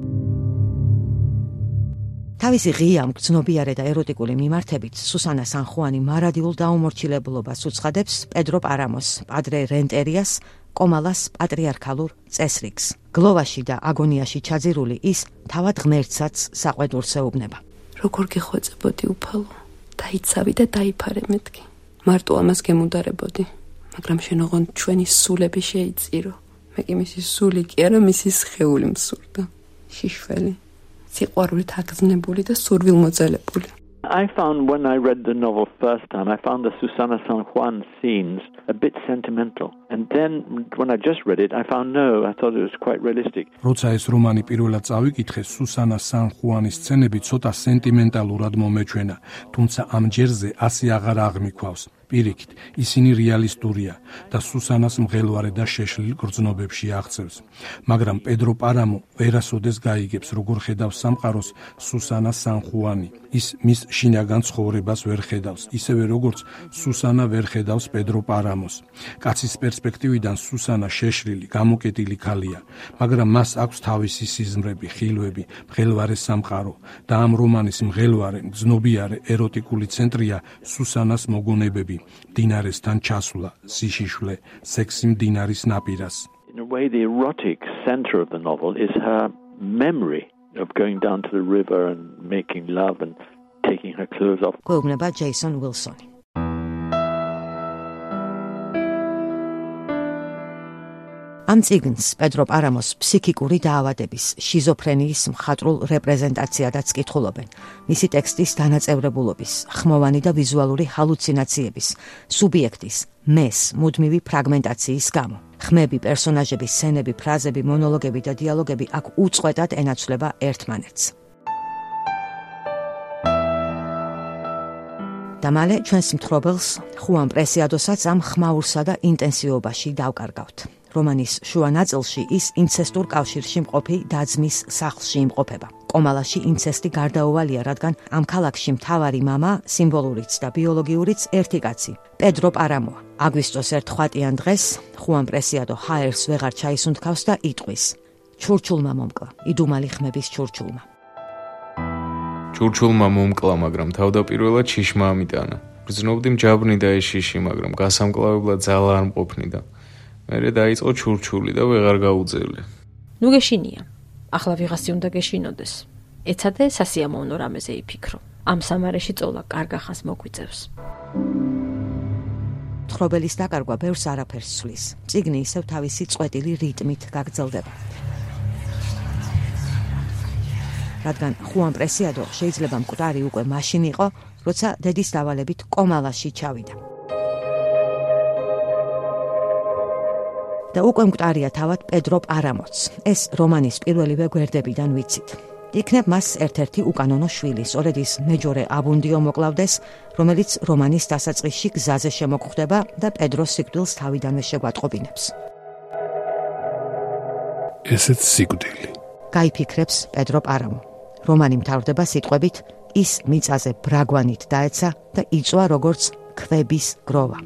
თავისი ღია, მგრძნობიარე და ეროტიკული მიმართებით სუსანა სანხუანი მარადიულ დაუმორჩილებულობას უცხადებს პედრო პარამოს, პადრე რენტერიას, კომალას პატრიარქალურ წესრიგს. გლოვაში და აგონიაში ჩაძირული ის თავად ღმერთსაც საყვედურს ეუბნება. როგორ გეხვეწებოდი უფალო, დაიცავი და დაიფარე მეთქი. მარტო ამას გემუდარებოდი, მაგრამ შენ ოღონდ ჩვენი სულები შეიწირო. მე კი მისი სული კი არა, მისი სხეული მსურდა. შიშველი, სიყვარულით აგზნებული და სურვილმოძალებული. I found when I read the novel first time, I found the Susana San Juan scenes a bit sentimental. And then when I just read it, I found no, I thought it was quite realistic. როცა ეს რომანი პირველად წავიკითხე, სუსანა სან ხუანის სცენები ცოტა სენტიმენტალურად მომეჩვენა, თუმცა ამ ჯერზე ასე აღარ აღმიქვავს. პირიქით, ისინი რეალისტურია და სუსანას მღელვარე და შეშლილ გრძნობებში აღწევს. მაგრამ პედრო პარამო ვერასოდეს გაიგებს, როგორ ხედავს სამყაროს სუსანა სან ხუანი. ის მის შინაგან ცხოვრებას ვერ ხედავს, ისევე როგორც სუსანა ვერ ხედავს პედრო პარამოს. კაცის პერსპექტივიდან სუსანა შეშლილი, გამოკეტილი ქალია, მაგრამ მას აქვს თავისი სიზმრები, ხილვები, მღელვარე სამყარო და ამ რომანის მღელვარე, მგზნობიარე, ეროტიკული ცენტრია სუსანას მოგონებები. დინარესთან ჩასვლა, სიშიშვლე, სექსი მდინარის ნაპირას. In a way, the erotic center of the novel is her memory of going down to the river and making love and taking her clothes off. გვეუბნება ჯეისონ უილსონი. ამ წიგნს პედრო პარამოს ფსიქიკური დაავადების, შიზოფრენიის მხატვრულ რეპრეზენტაციადაც კითხულობენ. მისი ტექსტის დანაწევრებულობის, ხმოვანი და ვიზუალური ჰალუცინაციების, სუბიექტის, მეს, მუდმივი ფრაგმენტაციის გამო. ხმები, პერსონაჟები, სცენები, ფრაზები, მონოლოგები და დიალოგები აქ უწყვეტად ენაცვლება ერთმანეთს. და მალე ჩვენს მთხრობელს, ხუან პრესიადოსაც ამ ხმაურსა და ინტენსივობაში დავკარგავთ. რომანის შუა ნაწილში ის ინცესტურ კავშირში მყოფი დაძმის სახლში იმყოფება. კომალაში ინცესტი გარდაუვალია, რადგან ამ ქალაქში მთავარი მამა, სიმბოლურიც და ბიოლოგიურიც ერთი კაცი, პედრო პარამოა. აგვისტოს ერთ ხვატიან დღეს ხუან პრესიადო ჰაერს ვეღარ ჩაისუნთქავს და იტყვის: ჩურჩულმა მომკლა, იდუმალი ხმების ჩურჩულმა. ჩურჩულმა მომკლა, მაგრამ თავდაპირველად შიშმა ამიტანა. გრძნობდი მჯაბრნი და ეს შიში, მაგრამ გასამკლავებლად ძალა არ მყოფნიდა. მერე დაიწყო ჩურჩული და ვეღარ გაუძევლე. ნუ გეშინია. ახლა ვიღასი უნდა გეშინოდეს. ეცადე სასიამოვნო რამეზე იფიქრო. ამ სამარეში წოლა კარგახანს მოგვიწევს. მთხრობელის დაკარგვა ბევრს არაფერს ცვლის. წიგნი ისევ თავისი წვეტილი რიტმით გაგრძელდება. რადგან ხუან პრესიადო შეიძლება მკვდარი უკვე მაშინ იყო, როცა დედის დავალებით კომალაში ჩავიდა. და უკვე მკვდარია თავად პედრო პარამოც. ეს რომანის პირველივე გვერდებიდან ვიცით. იქნებ მას ერთ-ერთი უკანონო შვილი, სწორედ ის მეჯორე აბუნდიო მოკლავდეს, რომელიც რომანის დასაწყისში გზაზე შემოგვხვდება და პედროს სიკვდილს თავიდანვე შეგვატყობინებს. ესეც სიკვდილი. გაიფიქრებს პედრო პარამო. რომანი მთავრდება სიტყვებით ის მიწაზე ბრაგვანით დაეცა და იწვა როგორც ქვების გროვა.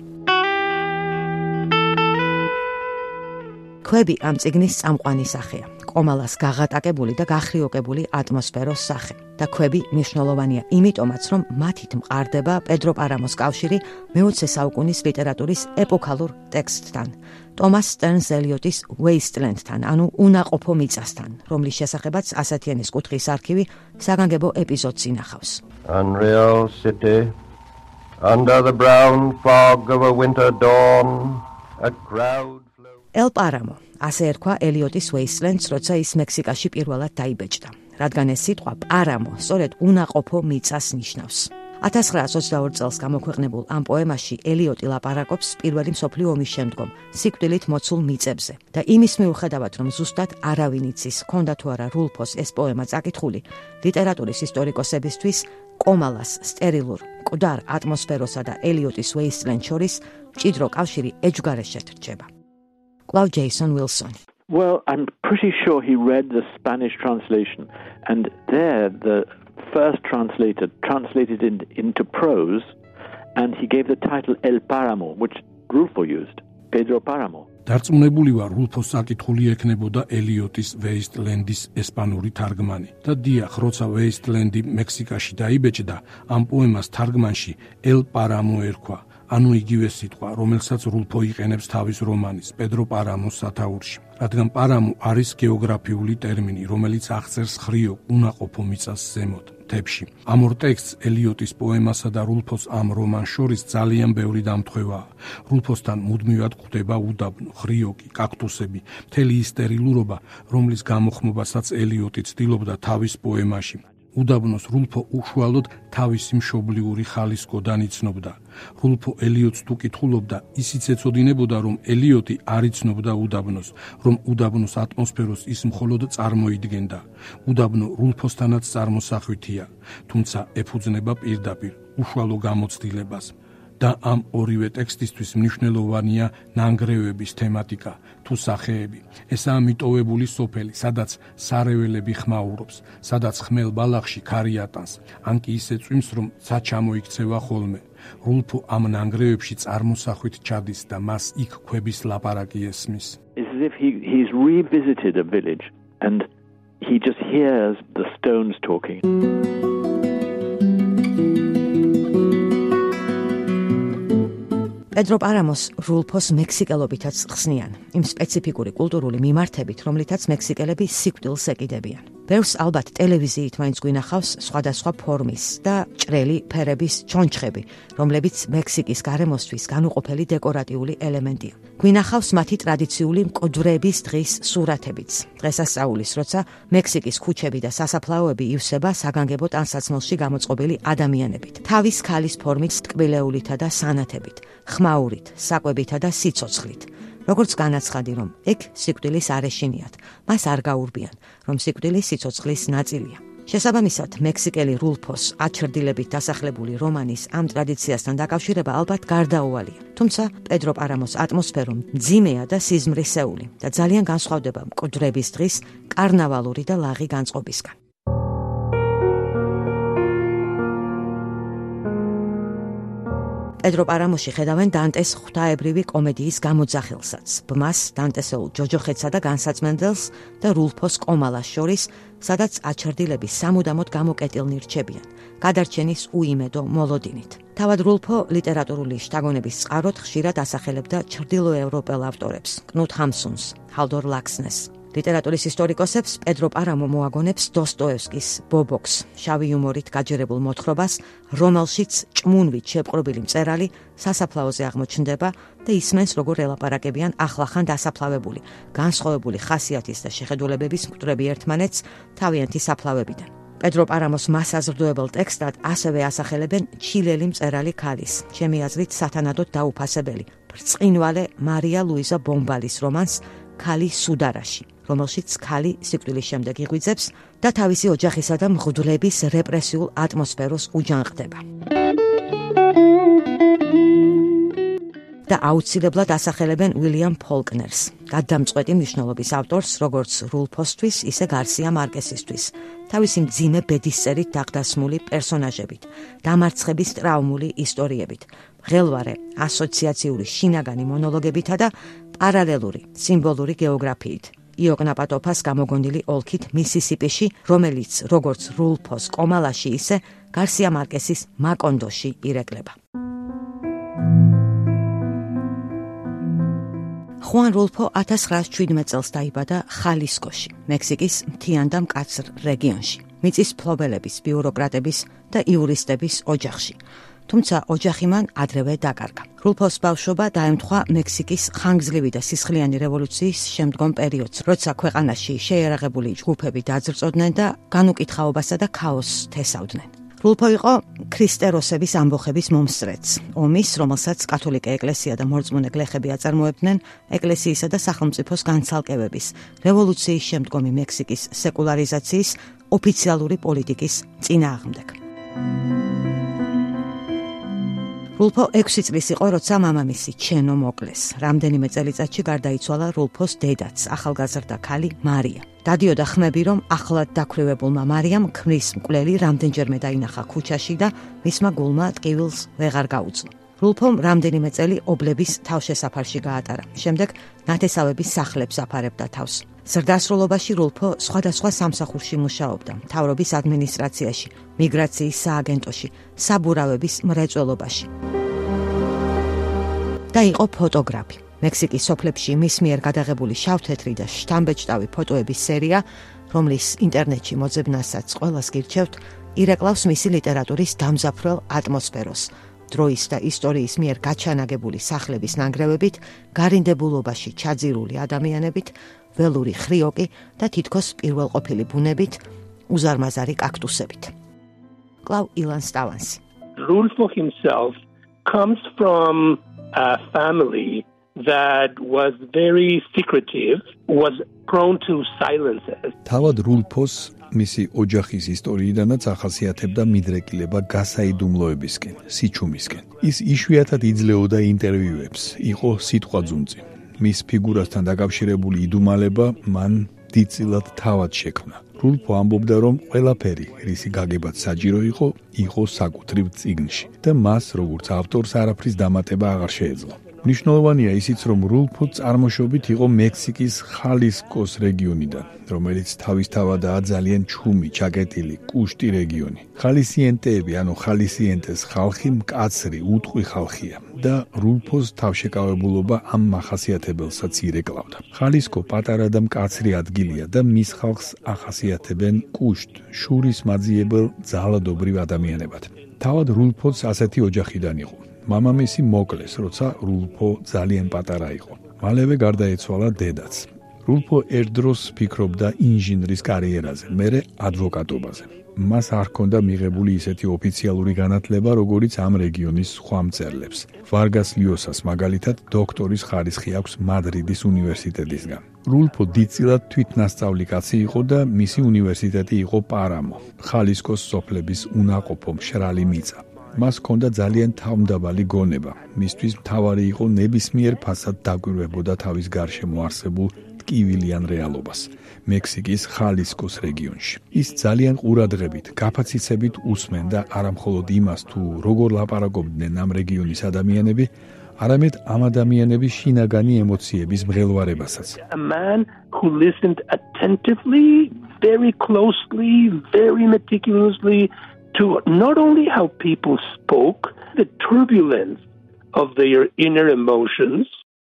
ქვები ამ წიგნის წამყვანი სახეა. კომალას გაღატაკებული და გახრიოკებული ატმოსფეროს სახე. და ქვები მნიშვნელოვანია იმიტომაც, რომ მათით მყარდება პედრო პარამოს კავშირი მეოცე საუკუნის ლიტერატურის ეპოქალურ ტექსტთან, ტომას სტერნს ელიოტის Wasteland-თან, ანუ უნაყოფო მიწასთან, რომლის შესახებაც ასათიანის კუთხის არქივი საგანგებო ეპიზოდს ინახავს. Unreal city, under the brown fog of a winter dawn, a crowd ელ პარამო, ასე ერქვა ელიოტის Wasteland-ს, როცა ის მექსიკაში პირველად დაიბეჭდა. რადგან ეს სიტყვა პარამო სწორედ უნაყოფო მიწას ნიშნავს. ათას ცხრაას ოცდაორი წელს გამოქვეყნებულ ამ პოემაში ელიოტი ლაპარაკობს პირველი მსოფლიო ომის შემდგომ სიკვდილით მოცულ მიწებზე და იმის მიუხედავად, რომ ზუსტად არავინ იცის, ჰქონდა თუ არა რულფოს ეს პოემა წაკითხული, ლიტერატურის ისტორიკოსებისთვის კომალას სტერილურ მკვდარ ატმოსფეროსა და ელიოტის Wasteland შორის მჭიდრო კავშირი ეჯგარეშეთ რჩება. კлау Jason Wilson. Well, I'm pretty sure he read the Spanish translation, and there the first translator translated it into prose, and he gave the title El Páramo, which Rulfo used, Pedro Páramo. დარწმუნებული ვარ, რულფოს საკითხული ექნებოდა ელიოტის Wasteland-ის ესპანური თარგმანი. და დიახ, როცა Wasteland-ი მექსიკაში დაიბეჭდა, ამ პოემას თარგმანში El Páramo ერქვა. ანუ იგივე სიტყვა, რომელსაც რულფო იყენებს თავის რომანის პედრო პარამოს სათაურში. რადგან პარამო არის გეოგრაფიული ტერმინი, რომელიც აღწერს ხრიო უნაყოფო მიწას ზემოთ, მთებში. ამ ორ ტექსტს ელიოტის პოემასა და რულფოს ამ რომანს შორის ძალიან ბევრი დამთხევაა. რულფოსთან მუდმივად გვხვდება უდაბნო, ხრიოკი, კაქტუსები, მთელი ის სტერილურობა, რომლის გამოხმობასაც ელიოტი ცდილობდა თავის პოემაში. უდაბნოს რულფო უშუალოდ თავისი მშობლიური ხალისკო დანიშნობდა. რულფო ელიოტს თუ კითხულობდა, ისიც ეცოდინებოდა, რომ ელიოტი არ იცნობდა უდაბნოს, რომ უდაბნოს ატმოსფეროს ის მხოლოდ წარმოიდგენდა. უდაბნო რულფოსთანაც წარმოსახვითია, თუმცა ეფუძნება პირდაპირ უშუალო გამოცდილებას. და ამ ორივე ტექსტისთვის მნიშვნელოვანია ნანგრევების თემატიკა თუ სახეები. ესაა მიტოვებული სოფელი, სადაც სარეველები ხმაურობს, სადაც ხმელ ბალახში ქარი ატანს, ან კი ისე წვიმს, რომ ცა ჩამოიქცევა ხოლმე. რულფო ამ ნანგრევებში წარმოსახვით ჩადის და მას იქ ქვების ლაპარაკი ესმის. It's as if he, he's revisited a village and he just hears the stones talking. პედრო პარამოს რულფოს მექსიკელობითაც ხსნიან, იმ სპეციფიკური კულტურული მიმართებით, რომლითაც მექსიკელები სიკვდილს ეკიდებიან. ბევრს ალბათ ტელევიზიით მაინც გვინახავს სხვადასხვა ფორმის და ჭრელი ფერების ჩონჩხები, რომლებიც მექსიკის გარემოსთვის განუყოფელი დეკორატიული ელემენტია. გვინახავს მათი ტრადიციული მკვდრების დღის სურათებიც. დღესასწაულის როცა მექსიკის ქუჩები და სასაფლაოები ივსება საგანგებო ტანსაცმელში გამოწყობილი ადამიანებით, თავის ქალის ფორმით, ტკბილეულითა და სანათებით, ხმაურით, საკვებითა და სიცოცხლით. როგორც განაცხადი, რომ ეგ სიკვდილის არეშინიათ, მას არ გაურბიან, რომ სიკვდილი სიცოცხლის ნაწილია. შესაბამისად, მექსიკელი რულფოს აჩრდილებით დასახლებული რომანის ამ ტრადიციასთან დაკავშირება ალბათ გარდაუვალია. თუმცა პედრო პარამოს ატმოსფერო მძიმეა და სიზმრისეული და ძალიან განსხვავდება მკვდრების დღის კარნავალური და ლაღი განწყობისგან. პედრო პარამოში ხედავენ დანტეს ღვთაებრივი კომედიის გამოძახილსაც, ბმას, დანტესეულ ჯოჯოხეთსა და განსაცმენდელს და რულფოს კომალას შორის, სადაც აჩრდილები სამუდამოდ გამოკეტილნი რჩებიან, გადარჩენის უიმედო მოლოდინით. თავად რულფო ლიტერატურული შთაგონების წყაროდ ხშირად ასახელებდა ჩრდილოევროპელ ავტორებს, კნუთ ჰამსუნს, ჰალდორ ლაქსნეს. ლიტერატურის ისტორიკოსებს პედრო პარამო მოაგონებს დოსტოევსკის ბობოქს, შავი იუმორით გაჯერებულ მოთხრობას, რომელშიც ჭმუნვით შეპყრობილი მწერალი სასაფლაოზე აღმოჩნდება და ისმენს, როგორ ელაპარაკებიან ახლახან დასაფლავებული, განსხვავებული ხასიათის და შეხედულებების მკვდრები ერთმანეთს თავიანთი საფლავებიდან. პედრო პარამოს მასაზრდოებელ ტექსტად ასევე ასახელებენ ჩილელი მწერალი ქალის, ჩემი აზრით სათანადოდ დაუფასებელი, ბრწყინვალე მარია ლუიზა ბომბალის რომანს ქალი სუდარაში, რომელშიც ქალი სიკვდილის შემდეგ იღვიძებს და თავისი ოჯახისა და მღვდლების რეპრესიულ ატმოსფეროს უჯანყდება. და აუცილებლად ასახელებენ უილიამ ფოლკნერს, გადამწყვეტი მნიშვნელობის ავტორს, როგორც რულფოსთვის, ისე გარსია მარკესისთვის, თავისი მძიმე ბედისწერით დაღდასმული პერსონაჟებით, დამარცხების ტრაუმული ისტორიებით, მღელვარე ასოციაციური შინაგანი მონოლოგებითა და პარალელური სიმბოლური გეოგრაფიით. იოკნაპატოფას გამოგონილი ოლქით მისისიპიში, რომელიც როგორც რულფოს კომალაში, ისე გარსია მარკესის მაკონდოში ირეკლება. ხუან რულფო ათას ცხრაასი შვიდმეტ წელს დაიბადა ხალისკოში, მექსიკის მთიან და მკაცრ რეგიონში, მიწის მფლობელების, ბიუროკრატების და იურისტების ოჯახში. თუმცა ოჯახი მან ადრევე დაკარგა. რულფოს ბავშვობა დაემთხვა მექსიკის ხანგრძლივი და სისხლიანი რევოლუციის შემდგომ პერიოდს, როცა ქვეყანაში შეიარაღებული ჯგუფები დაძრწოდნენ და განუკითხაობასა და ქაოსს თესავდნენ. რულფო იყო ქრისტეროსების ამბოხების მომსწრეც, ომის, რომელსაც კათოლიკე ეკლესია და მორწმუნე გლეხები აწარმოებდნენ ეკლესიისა და სახელმწიფოს განცალკევების, რევოლუციის შემდგომი მექსიკის სეკულარიზაციის ოფიციალური პოლიტიკის წინააღმდეგ. რულფო ექვსი წლის იყო, როცა მამამისი ჩენო მოკლეს. რამდენიმე წელიწადში გარდაიცვალა რულფოს დედაც, ახალგაზრდა ქალი მარია. დადიოდა ხმები, რომ ახლად დაქვრივებულმა მარიამ ქმრის მკვლელი რამდენჯერმე დაინახა ქუჩაში და მისმა გულმა ტკივილს ვეღარ გაუძლო. რულფომ რამდენიმე წელი ობლების თავშესაფარში გაატარა. შემდეგ ნათესავების სახლებს აფარებდა თავს. ზრდასრულობაში რულფო სხვადასხვა სამსახურში მუშაობდა, მთავრობის ადმინისტრაციაში, მიგრაციის სააგენტოში, საბურავების მრეწველობაში. და იყო ფოტოგრაფი. მექსიკის სოფლებში მის მიერ გადაღებული შავთეთრი და შთამბეჭდავი ფოტოების სერია, რომლის ინტერნეტში მოძებნასაც ყველას გირჩევთ, ირეკლავს მისი ლიტერატურის დამზაფრელ ატმოსფეროს. დროის და ისტორიის მიერ გაჩანაგებული სახლების ნანგრევებით, გარინდებულობაში ჩაძირული ადამიანებით, ველური ხრიოკი და თითქოს პირველყოფილი ბუნებით, უზარმაზარი კაქტუსებით. კლავ ილან სტავანსი. Rulfo himself comes from a family that was very secretive, was prone to silences. თავად რულფოს მისი ოჯახის ისტორიიდანაც ახასიათებდა მიდრეკილება გასაიდუმლოებისკენ, სიჩუმისკენ. ის იშვიათად იძლეოდა ინტერვიუებს, იყო სიტყვაძუნწი. მის ფიგურასთან დაკავშირებული იდუმალება მან დიდწილად თავად შექმნა. რულფო ამბობდა, რომ ყველაფერი, რისი გაგებაც საჭირო იყო, იყო საკუთრივ წიგნში და მას, როგორც ავტორს, არაფრის დამატება აღარ შეეძლო. მნიშვნელოვანია ისიც, რომ რულფო წარმოშობით იყო მექსიკის ხალისკოს რეგიონიდან, რომელიც თავისთავადაა ძალიან ჩუმი, ჩაკეტილი, კუშტი რეგიონი. ხალისიენტეები, ანუ ხალისიენტეს ხალხი მკაცრი, უტყვი ხალხია და რულფოს თავშეკავებულობა ამ მახასიათებელსაც ირეკლავდა. ხალისკო პატარა და მკაცრი ადგილია და მის ხალხს ახასიათებენ კუშტ, შურის მაძიებელ ძალადობრივ ადამიანებად. თავად რულფოც ასეთი ოჯახიდან იყო. მამამისი მოკლეს, როცა რულფო ძალიან პატარა იყო. მალევე გარდაეცვალა დედაც. რულფო ერთდროს ფიქრობდა ინჟინრის კარიერაზე, მერე ადვოკატობაზე. მას არ ჰქონდა მიღებული ისეთი ოფიციალური განათლება, როგორიც ამ რეგიონის სხვა მწერლებს. ვარგას ლიოსას მაგალითად დოქტორის ხარისხი აქვს მადრიდის უნივერსიტეტისგან. რულფო დიდწილად თვითნასწავლი კაცი იყო და მისი უნივერსიტეტი იყო პარამო, ხალისკოს სოფლების უნაყოფო მშრალი მიწა. მას ჰქონდა ძალიან თავმდაბალი გონება. მისთვის მთავარი იყო ნებისმიერ ფასად დაკვირვებოდა თავის გარშემო არსებულ ტკივილიან რეალობას, მექსიკის ხალისკოს რეგიონში. ის ძალიან ყურადღებით, გაფაციცებით უსმენდა არამხოლოდ იმას, თუ როგორ ლაპარაკობდნენ ამ რეგიონის ადამიანები, არამედ ამ ადამიანების შინაგანი ემოციების მღელვარებასაც. A man who listened attentively, very closely, very meticulously to not only how people spoke, the turbulence of their inner emotions.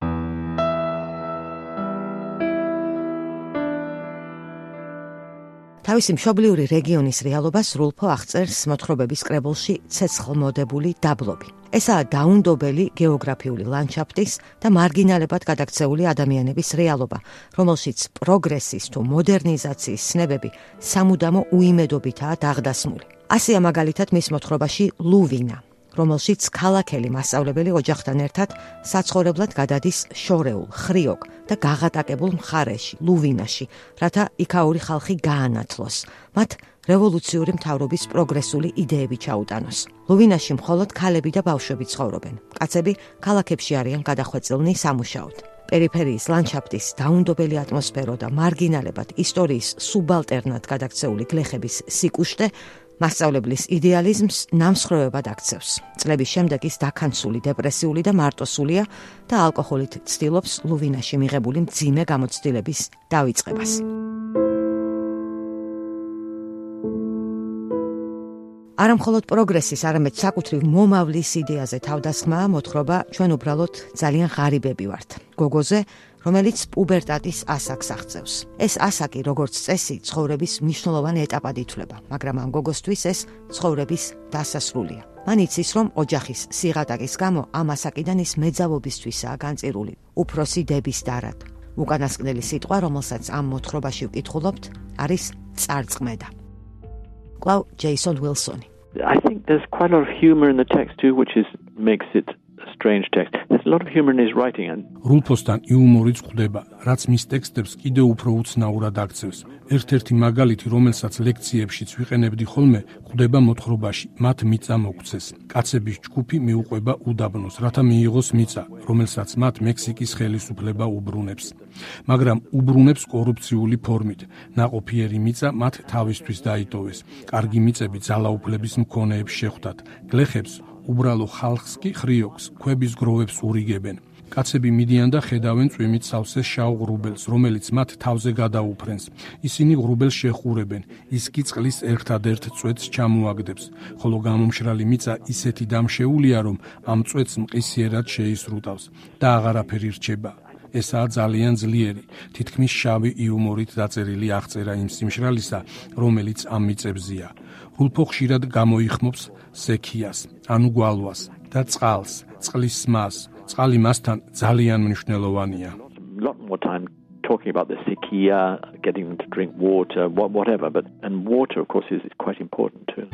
თავისი მშობლიური რეგიონის რეალობას რულფო აღწერს მოთხრობების კრებულში ცეცხლმოდებული დაბლობი. ესაა დაუნდობელი გეოგრაფიული ლანდშაფტის და მარგინალებად გადაქცეული ადამიანების რეალობა, რომელშიც პროგრესის თუ მოდერნიზაციის ცნებები სამუდამო უიმედობითაა დაღდასმული. ასია მაგალითად მის მოთხრობაში ლუვინა, რომელშიც ქალაქელი მასწავლებელი ოჯახთან ერთად საცხოვრებლად გადადის შორეულ, ხრიოკ და გაღატაკებულ მხარეში, ლუვინაში, რათა იქაური ხალხი გაანათლოს, მათ რევოლუციური მთავრობის პროგრესული იდეები ჩაუტანოს. ლუვინაში მხოლოდ ქალები და ბავშვები ცხოვრობენ. კაცები ქალაქებში არიან გადახვეწილნი სამუშაოდ. პერიფერიის ლანდშაფტის დაუნდობელი ატმოსფერო და მარგინალებად ისტორიის სუბალტერნად გადაქცეული გლეხების სიკუშტე მასწავლებლის იდეალიზმს ნამსხვრევებად აქცევს. წლების შემდეგ ის დაქანცული, დეპრესიული და მარტოსულია და ალკოჰოლით ცდილობს ლუვინაში მიღებული მძიმე გამოცდილების დავიწყებას. არამხოლოდ პროგრესის, არამედ საკუთრივ მომავლის იდეაზე თავდასხმაა მოთხრობა ჩვენ უბრალოდ ძალიან ღარიბები ვართ. გოგოზე, რომელიც პუბერტატის ასაკს აღწევს. ეს ასაკი, როგორც წესი, ცხოვრების მნიშვნელოვანი ეტაპად ითვლება, მაგრამ ამ გოგოსთვის ეს ცხოვრების დასასრულია. მან იცის, რომ ოჯახის სიღატაკის გამო ამ ასაკიდან ის მეძავობისთვისაა განწირული, უფროსი დების დარად. უკანასკნელი სიტყვა, რომელსაც ამ მოთხრობაში ვკითხულობთ, არის წარწმედა. კლავ ჯეისონ ვილსონი. I think there's quite a lot of humor in the text too, which is makes it a strange text. There's a lot of humor in his writing and რულფოსთან იუმორიც ხვდება, რაც მის ტექსტებს კიდევ უფრო უცნაურად აქცევს. ერთ-ერთი მაგალითი, რომელსაც ლექციებშიც ვიყენებდი ხოლმე, ხვდება მოთხრობაში, მათ მიწა მოგცეს. კაცების ჯგუფი მიუყვება უდაბნოს, რათა მიიღოს მიწა, რომელსაც მათ მექსიკის ხელისუფლება უბრუნებს. მაგრამ უბრუნებს კორუფციული ფორმით. ნაყოფიერი მიწა მათ თავისთვის დაიტოვეს. კარგი მიწები ძალაუფლების მქონეებს შეხვდათ. გლეხებს უბრალო ხალხს კი ხრიოკს, ქვების გროვებს ურიგებენ. კაცები მიდიან და ხედავენ წვიმით სავსეს შავ ღრუბელს, რომელიც მათ თავზე გადაუფრენს. ისინი ღრუბელს შეხურებენ, ის კი წყლის ერთადერთ წვეთს ჩამოაგდებს, ხოლო გამომშრალი მიწა ისეთი დამშეულია, რომ ამ წვეთს მყისიერად შეისრუტავს და აღარაფერი რჩება. ესაა ძალიან ძლიერი, თითქმის შავი იუმორით დაწერილი აღწერა იმ სიმშრალისა, რომელიც ამ მიწებზია. რულფო ხშირად გამოიხმობს სექიას, ანუ გვალვას და წყალს, წყლის სმას. წყალი მასთან ძალიან მნიშვნელოვანია. A lot more time talking about the sikia, getting them to drink water, whatever. But and water, of course, is, is quite important too.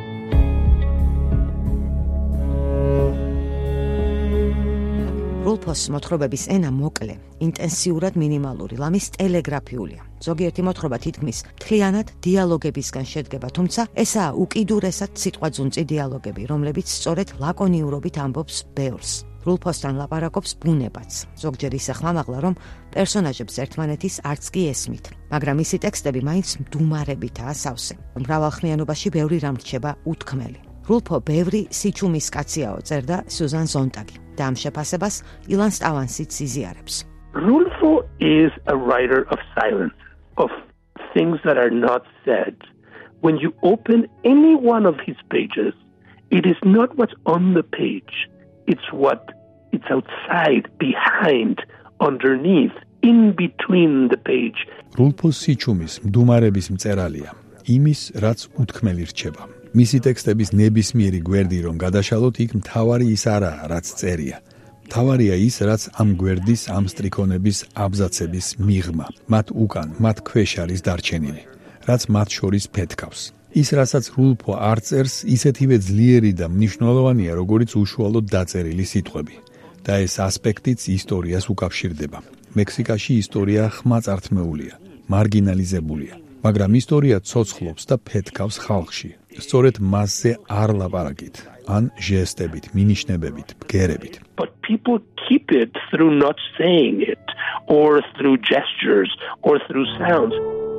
რულფოს მოთხრობების ენა მოკლე, ინტენსიურად მინიმალური, ლამის ტელეგრაფიულია. ზოგიერთი მოთხრობა თითქმის მთლიანად დიალოგებისგან შედგება, თუმცა ესაა უკიდურესად სიტყვაძუნწი დიალოგები, რომლებიც სწორედ ლაკონიურობით ამბობს ბევრს. რულფოსთან ლაპარაკობს ბუნებაც. ზოგჯერ ისე ხმამაღლა, რომ პერსონაჟებს ერთმანეთის არც კი ესმით, მაგრამ მისი ტექსტები მაინც მდუმარებითაა სავსე. მრავალხმიანობაში ბევრი რამ რჩება უთქმელი. რულფო ბევრი სიჩუმის კაციაო, წერდა სუზან ზონტაგი და ამ შეფასებას ილან სტავანსიც იზიარებს. Rulfo is a writer of silence, of things that are not said. When you open any one of his pages, it is not what's on the page. It's what it's outside, behind, underneath, in between the page. რულფოს სიჩუმის მდუმარების მწერალია, იმის, რაც უთქმელი რჩება. მისი ტექსტების ნებისმიერი გვერდი რომ გადაშალოთ, იქ მთავარი ის არაა, რაც წერია. მთავარია ის, რაც ამ გვერდის, ამ სტრიქონების, აბზაცების მიღმა, მათ უკან, მათ ქვეშ არის დარჩენილი, რაც მათ შორის ფეთქავს. ის, რასაც რულფო არ წერს, ისეთივე ძლიერი და მნიშვნელოვანია, როგორიც უშუალოდ დაწერილი სიტყვები. და ეს ასპექტიც ისტორიას უკავშირდება. მექსიკაში ისტორია ხმაწართმეულია, მარგინალიზებულია. მაგრამ ისტორია ცოცხლობს და ფეთქავს ხალხში. სწორედ მასზე არ ლაპარაკით, ან ჟესტებით, მინიშნებებით, ბგერებით. But people keep it through not saying it, or through gestures, or through sounds.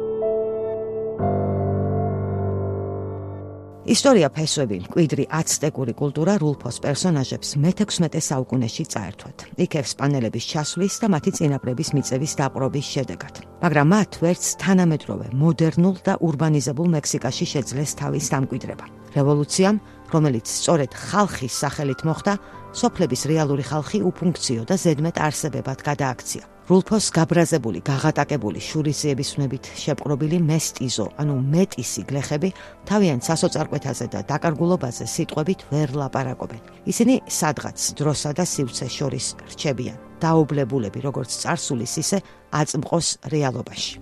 ისტორია ფესვები, მკვიდრი აცტეკური კულტურა რულფოს პერსონაჟებს მეთექვსმეტე საუკუნეში წაერთვათ. იქ ესპანელების ჩასვლის და მათი წინაპრების მიწების დაპყრობის შედეგად. მაგრამ მათ ვერც თანამედროვე, მოდერნულ და ურბანიზებულ მექსიკაში შეძლეს თავის დამკვიდრება. რევოლუციამ, რომელიც სწორედ ხალხის სახელით მოხდა, სოფლების რეალური ხალხი უფუნქციო და ზედმეტ არსებებად გადააქცია. რულფოს გაბრაზებული, გაღატაკებული შურისიების ვნებით შეპყრობილი მესტიზო, ანუ მეტისი გლეხები თავიანთ სასოწარკვეთაზე და დაკარგულობაზე სიტყვებით ვერ ლაპარაკობენ. ისინი სადღაც დროსა და სივრცეს შორის რჩებიან, დაობლებულები როგორც წარსულის, ისე აწმყოს რეალობაში.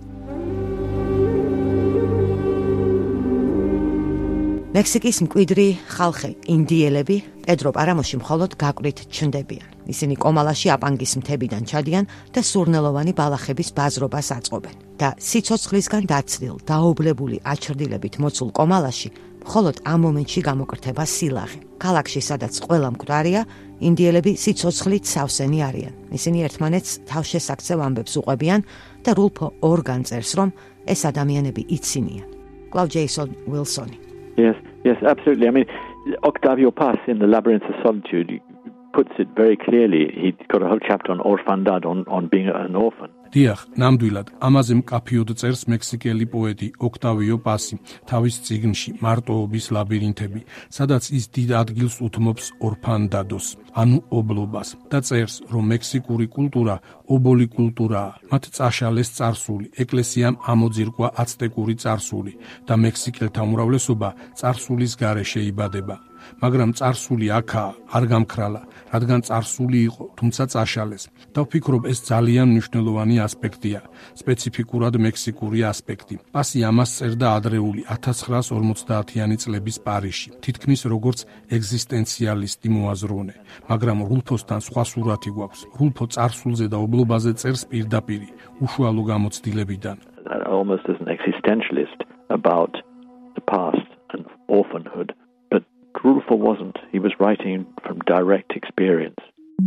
მექსიკის მკვიდრი ხალხი, ინდიელები, პედრო პარამოში მხოლოდ გაკვრით ჩნდებიან. ისინი კომალაში აპანგის მთებიდან ჩადიან და სურნელოვანი ბალახების ბაზრობას აწყობენ. და სიცოცხლისგან დაცლილ, დაობლებული აჩრდილებით მოცულ კომალაში მხოლოდ ამ მომენტში გამოკრთება სილაღე. ქალაქში, სადაც ყველა მკვდარია, ინდიელები სიცოცხლით სავსენი არიან. ისინი ერთმანეთს თავშესაქცევ ამბებს უყვებიან და რულფო ორგან წერს, რომ ეს ადამიანები იცინიან. კლავ ჯეისონ უილსონი. Yes, yes, absolutely. I mean, Octavio Paz in The Labyrinth of Solitude puts it very clearly. He's got a whole chapter on orfandad, on, on being an orphan. დიახ, ნამდვილად, ამაზე მკაფიოდ წერს მექსიკელი პოეტი ოქტავიო პასი თავის წიგნში მარტოობის ლაბირინთები, სადაც ის დიდ ადგილს უთმობს ორფანდადოს, ანუ ობლობას, და წერს, რომ მექსიკური კულტურა ობოლი კულტურაა, მათ წაშალეს წარსული, ეკლესიამ ამოძირკვა აცტეკური წარსული და მექსიკელთა უმრავლესობა წარსულის გარეშე იბადება. მაგრამ წარსული აქაა, არ გამქრალა, რადგან წარსული იყო, თუმცა წაშალეს. და ვფიქრობ, ეს ძალიან მნიშვნელოვანი ასპექტია, სპეციფიკურად მექსიკური ასპექტი. პასი ამას წერდა ადრეული ათას ცხრაას ორმოცდაათიანი წლების პარიზში, თითქმის როგორც ეგზისტენციალისტი მოაზროვნე. მაგრამ რულფოსთან სხვა სურათი გვაქვს. რულფო წარსულზე და ობლობაზე წერს პირდაპირ, უშუალო გამოცდილებიდან. Almost as an existentialist about the past and orphanhood. Rulfo wasn't. He was writing from direct experience.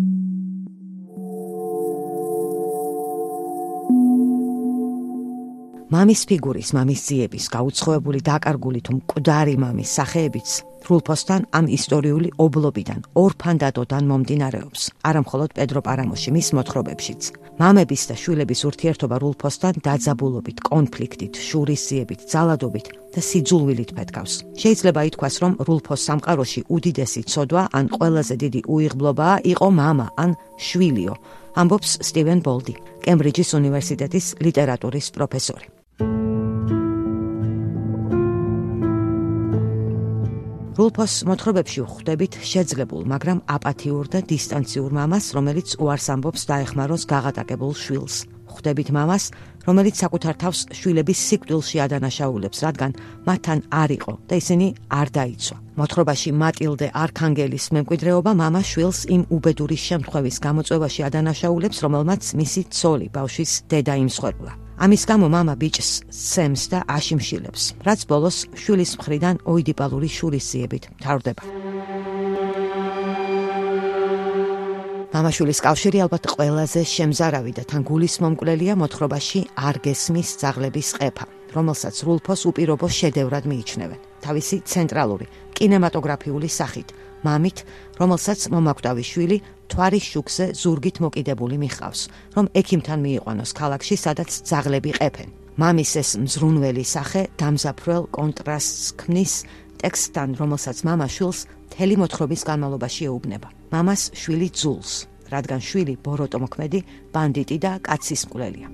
მამის ფიგურის, მამის ძიების, გაუცხოებული დაკარგული თუ მკვდარი მამის სახეებიც რულფოსთან ამ ისტორიული ობლობიდან, ორფანდადოდან მომდინარეობს. არა მხოლოდ პედრო პარამოში, მის მოთხრობებშიც. მამების და შვილების ურთიერთობა რულფოსთან დაძაბულობით, კონფლიქტით, შურისძიებით, ძალადობით და სიძულვილით ფეთქავს. შეიძლება ითქვას, რომ რულფოს სამყაროში უდიდესი ცოდვა ან ყველაზე დიდი უიღბლობაა იყო მამა ან შვილიო, ამბობს სტივენ ბოლდი, კემბრიჯის უნივერსიტეტის ლიტერატურის პროფესორი. რულფოს მოთხრობებში ვხვდებით შეძლებულ, მაგრამ აპათიურ და დისტანციურ მამას, რომელიც უარს ამბობს დაეხმაროს გაღატაკებულ შვილს. ხვდებით მამას, რომელიც საკუთარ თავს შვილების სიკვდილში ადანაშაულებს, რადგან მათთან არ იყო და ისინი არ დაიცვა. მოთხრობაში მატილდე არქანგელის მემკვიდრეობა მამა შვილს იმ უბედური შემთხვევის გამოწვევაში ადანაშაულებს, რომელმაც მისი ცოლი ბავშვის დედა იმსხვერპლა. ამის გამო მამა ბიჭს სემს და აშიმშილებს, რაც ბოლოს შვილის მხრიდან ოიდიპალური შურისძიებით მთავრდება. მამაშვილის კავშირი ალბათ ყველაზე შემზარავი და თან გულისმომკვლელია მოთხრობაში არ გესმის ძაღლების ყეფა, რომელსაც რულფოს უპირობო შედევრად მიიჩნევენ, თავისი ცენტრალური კინემატოგრაფიული სახით, მამით, რომელსაც მომაკვდავი შვილი თვარის შუქზე ზურგით მოკიდებული მიჰყავს, რომ ექიმთან მიიყვანოს ქალაქში, სადაც ძაღლები ყეფენ. მამის ეს მზრუნველი სახე დამზაფრველ კონტრასტს ქმნის ტექსტთან, რომელსაც მამა შვილს მთელი მოთხრობის განმავლობაში ეუბნება. მამას შვილი ძულს, რადგან შვილი ბოროტომოქმედი, ბანდიტი და კაცის მკვლელია.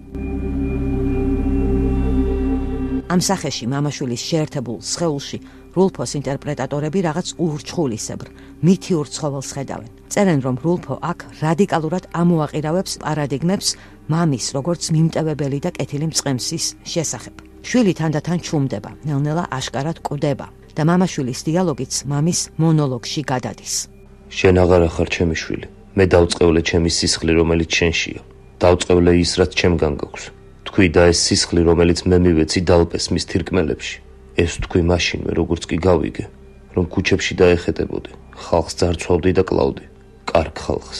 ამ სახეში მამაშვილის შეერთებულ სხეულში რულფოს ინტერპრეტატორები რაღაც ურჩხულისებრ, მითიურ ცხოველს ხედავენ. წერენ, რომ რულფო აქ რადიკალურად ამოაყირავებს პარადიგმებს მამის, როგორც მიმტევებელი და კეთილი მწყემსის შესახებ. შვილი თანდათან ჩუმდება, ნელ-ნელა აშკარად კვდება და მამაშვილის დიალოგიც მამის მონოლოგში გადადის. შენ აღარ ახარ ჩემი შვილი. მე დავწყევლე ჩემი სისხლი, რომელიც შენშია. დავწყევლე ის, რაც ჩემგან გაქვს. თქვი და ეს სისხლი, რომელიც მე მივეცი დალპეს მის თირკმელებში. ეს თქვი მაშინვე, როგორც კი გავიგე, რომ ქუჩებში დაეხეტებოდი, ხალხს ძარცვავდი და კლავდი, კარგ ხალხს.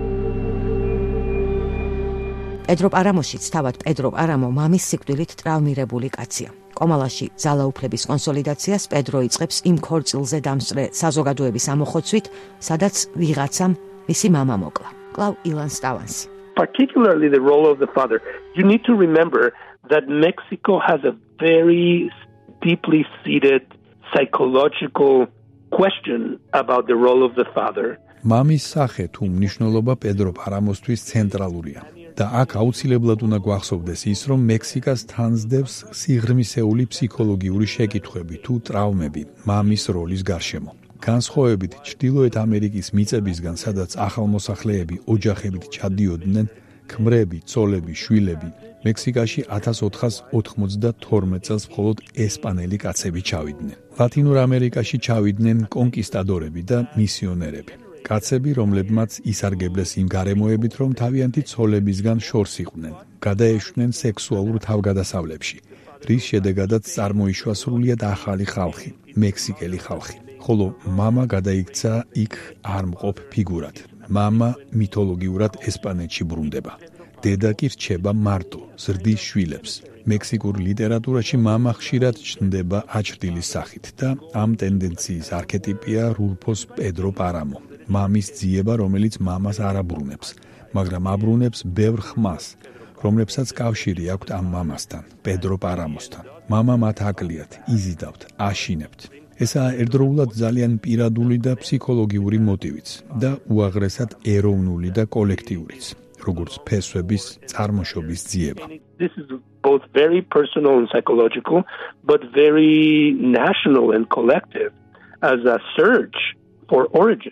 პედრო პარამოშიც თავად პედრო პარამო მამის სიკვდილით ტრავმირებული კაცია. კომალაში ძალაუფლების კონსოლიდაციას პედრო იწყებს იმ ქორწილზე დამსწრე საზოგადოების ამოხოცვით, სადაც ვიღაცამ მისი მამა მოკლა. კლავ ილან სტავანსი. Particularly the role of the father. You need to remember that Mexico has a very deeply seated psychological question about the role of the father. მამის სახე თუ მნიშვნელობა პედრო პარამოსთვის ცენტრალურია. და აქ აუცილებლად უნდა გვახსოვდეს ის, რომ მექსიკას თანსდევს სიღრმისეული ფსიქოლოგიური შეკითხვები თუ ტრავმები მამის როლის გარშემო. განსხვავებით ჩრდილოეთ ამერიკის მიწებისგან, სადაც ახალმოსახლეები ოჯახებით ჩადიოდნენ, ქმრები, ცოლები, შვილები, მექსიკაში ათას ოთხას ოთხმოცდათორმეტ წელს მხოლოდ ესპანელი კაცები ჩავიდნენ. ლათინურ ამერიკაში ჩავიდნენ კონკისტადორები და მისიონერები. კაცები, რომლებმაც ისარგებლეს იმ გარემოებით, რომ თავიანთი ცოლებისგან შორს იყვნენ, გადაეშვნენ სექსუალურ თავგადასავლებში, რის შედეგადაც წარმოიშვა სრულიად ახალი ხალხი, მექსიკელი ხალხი. ხოლო მამა გადაიქცა იქ არ მყოფ ფიგურად. მამა მითოლოგიურად ესპანეთში ბრუნდება. დედა კი რჩება მარტო, ზრდის შვილებს. მექსიკურ ლიტერატურაში მამა ხშირად ჩნდება აჩრდილის სახით და ამ ტენდენციის არქეტიპია რულფოს პედრო პარამო. მამის ძიება, რომელიც მამას არ აბრუნებს, მაგრამ აბრუნებს ბევრ ხმას, რომლებსაც კავშირი აქვთ ამ მამასთან, პედრო პარამოსთან. მამა მათ აკლიათ, იზიდავთ, აშინებთ. ესაა ერთდროულად ძალიან პირადული და ფსიქოლოგიური მოტივიც და უაღრესად ეროვნული და კოლექტიურიც, როგორც ფესვების წარმოშობის ძიება. This is both very personal and psychological, but very national and collective as a search for origins.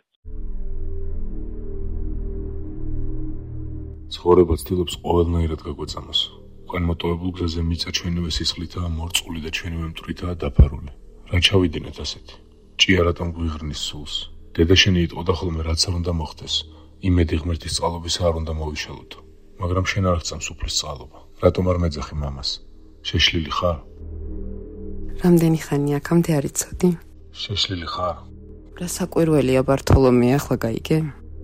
ცხოვრება ცდილობს ყოველნაირად გაგვეწამოს. ყანმოტოვებულ გზაზე მიწა ჩვენივე სისხლითაა მორწყული და ჩვენივე მტვრითაა დაფარული. რა ჩავიდინეთ ასეთი? ჭია რატომ გვიღრნის სულს? დედა შენი იტყოდა ხოლმე, რაც არ უნდა მოხდეს, იმედი ღმერთის წყალობის არ უნდა მოვიშალოთ. მაგრამ შენ არ გწამს უფლის წყალობა. რატომ არ მეძახი მამას? შეშლილი ხარ? რამდენი ხანია აქამდე არ იცოდი? შეშლილი ხარ? რა საკვირველია ბართოლომე, ახლა გაიგე?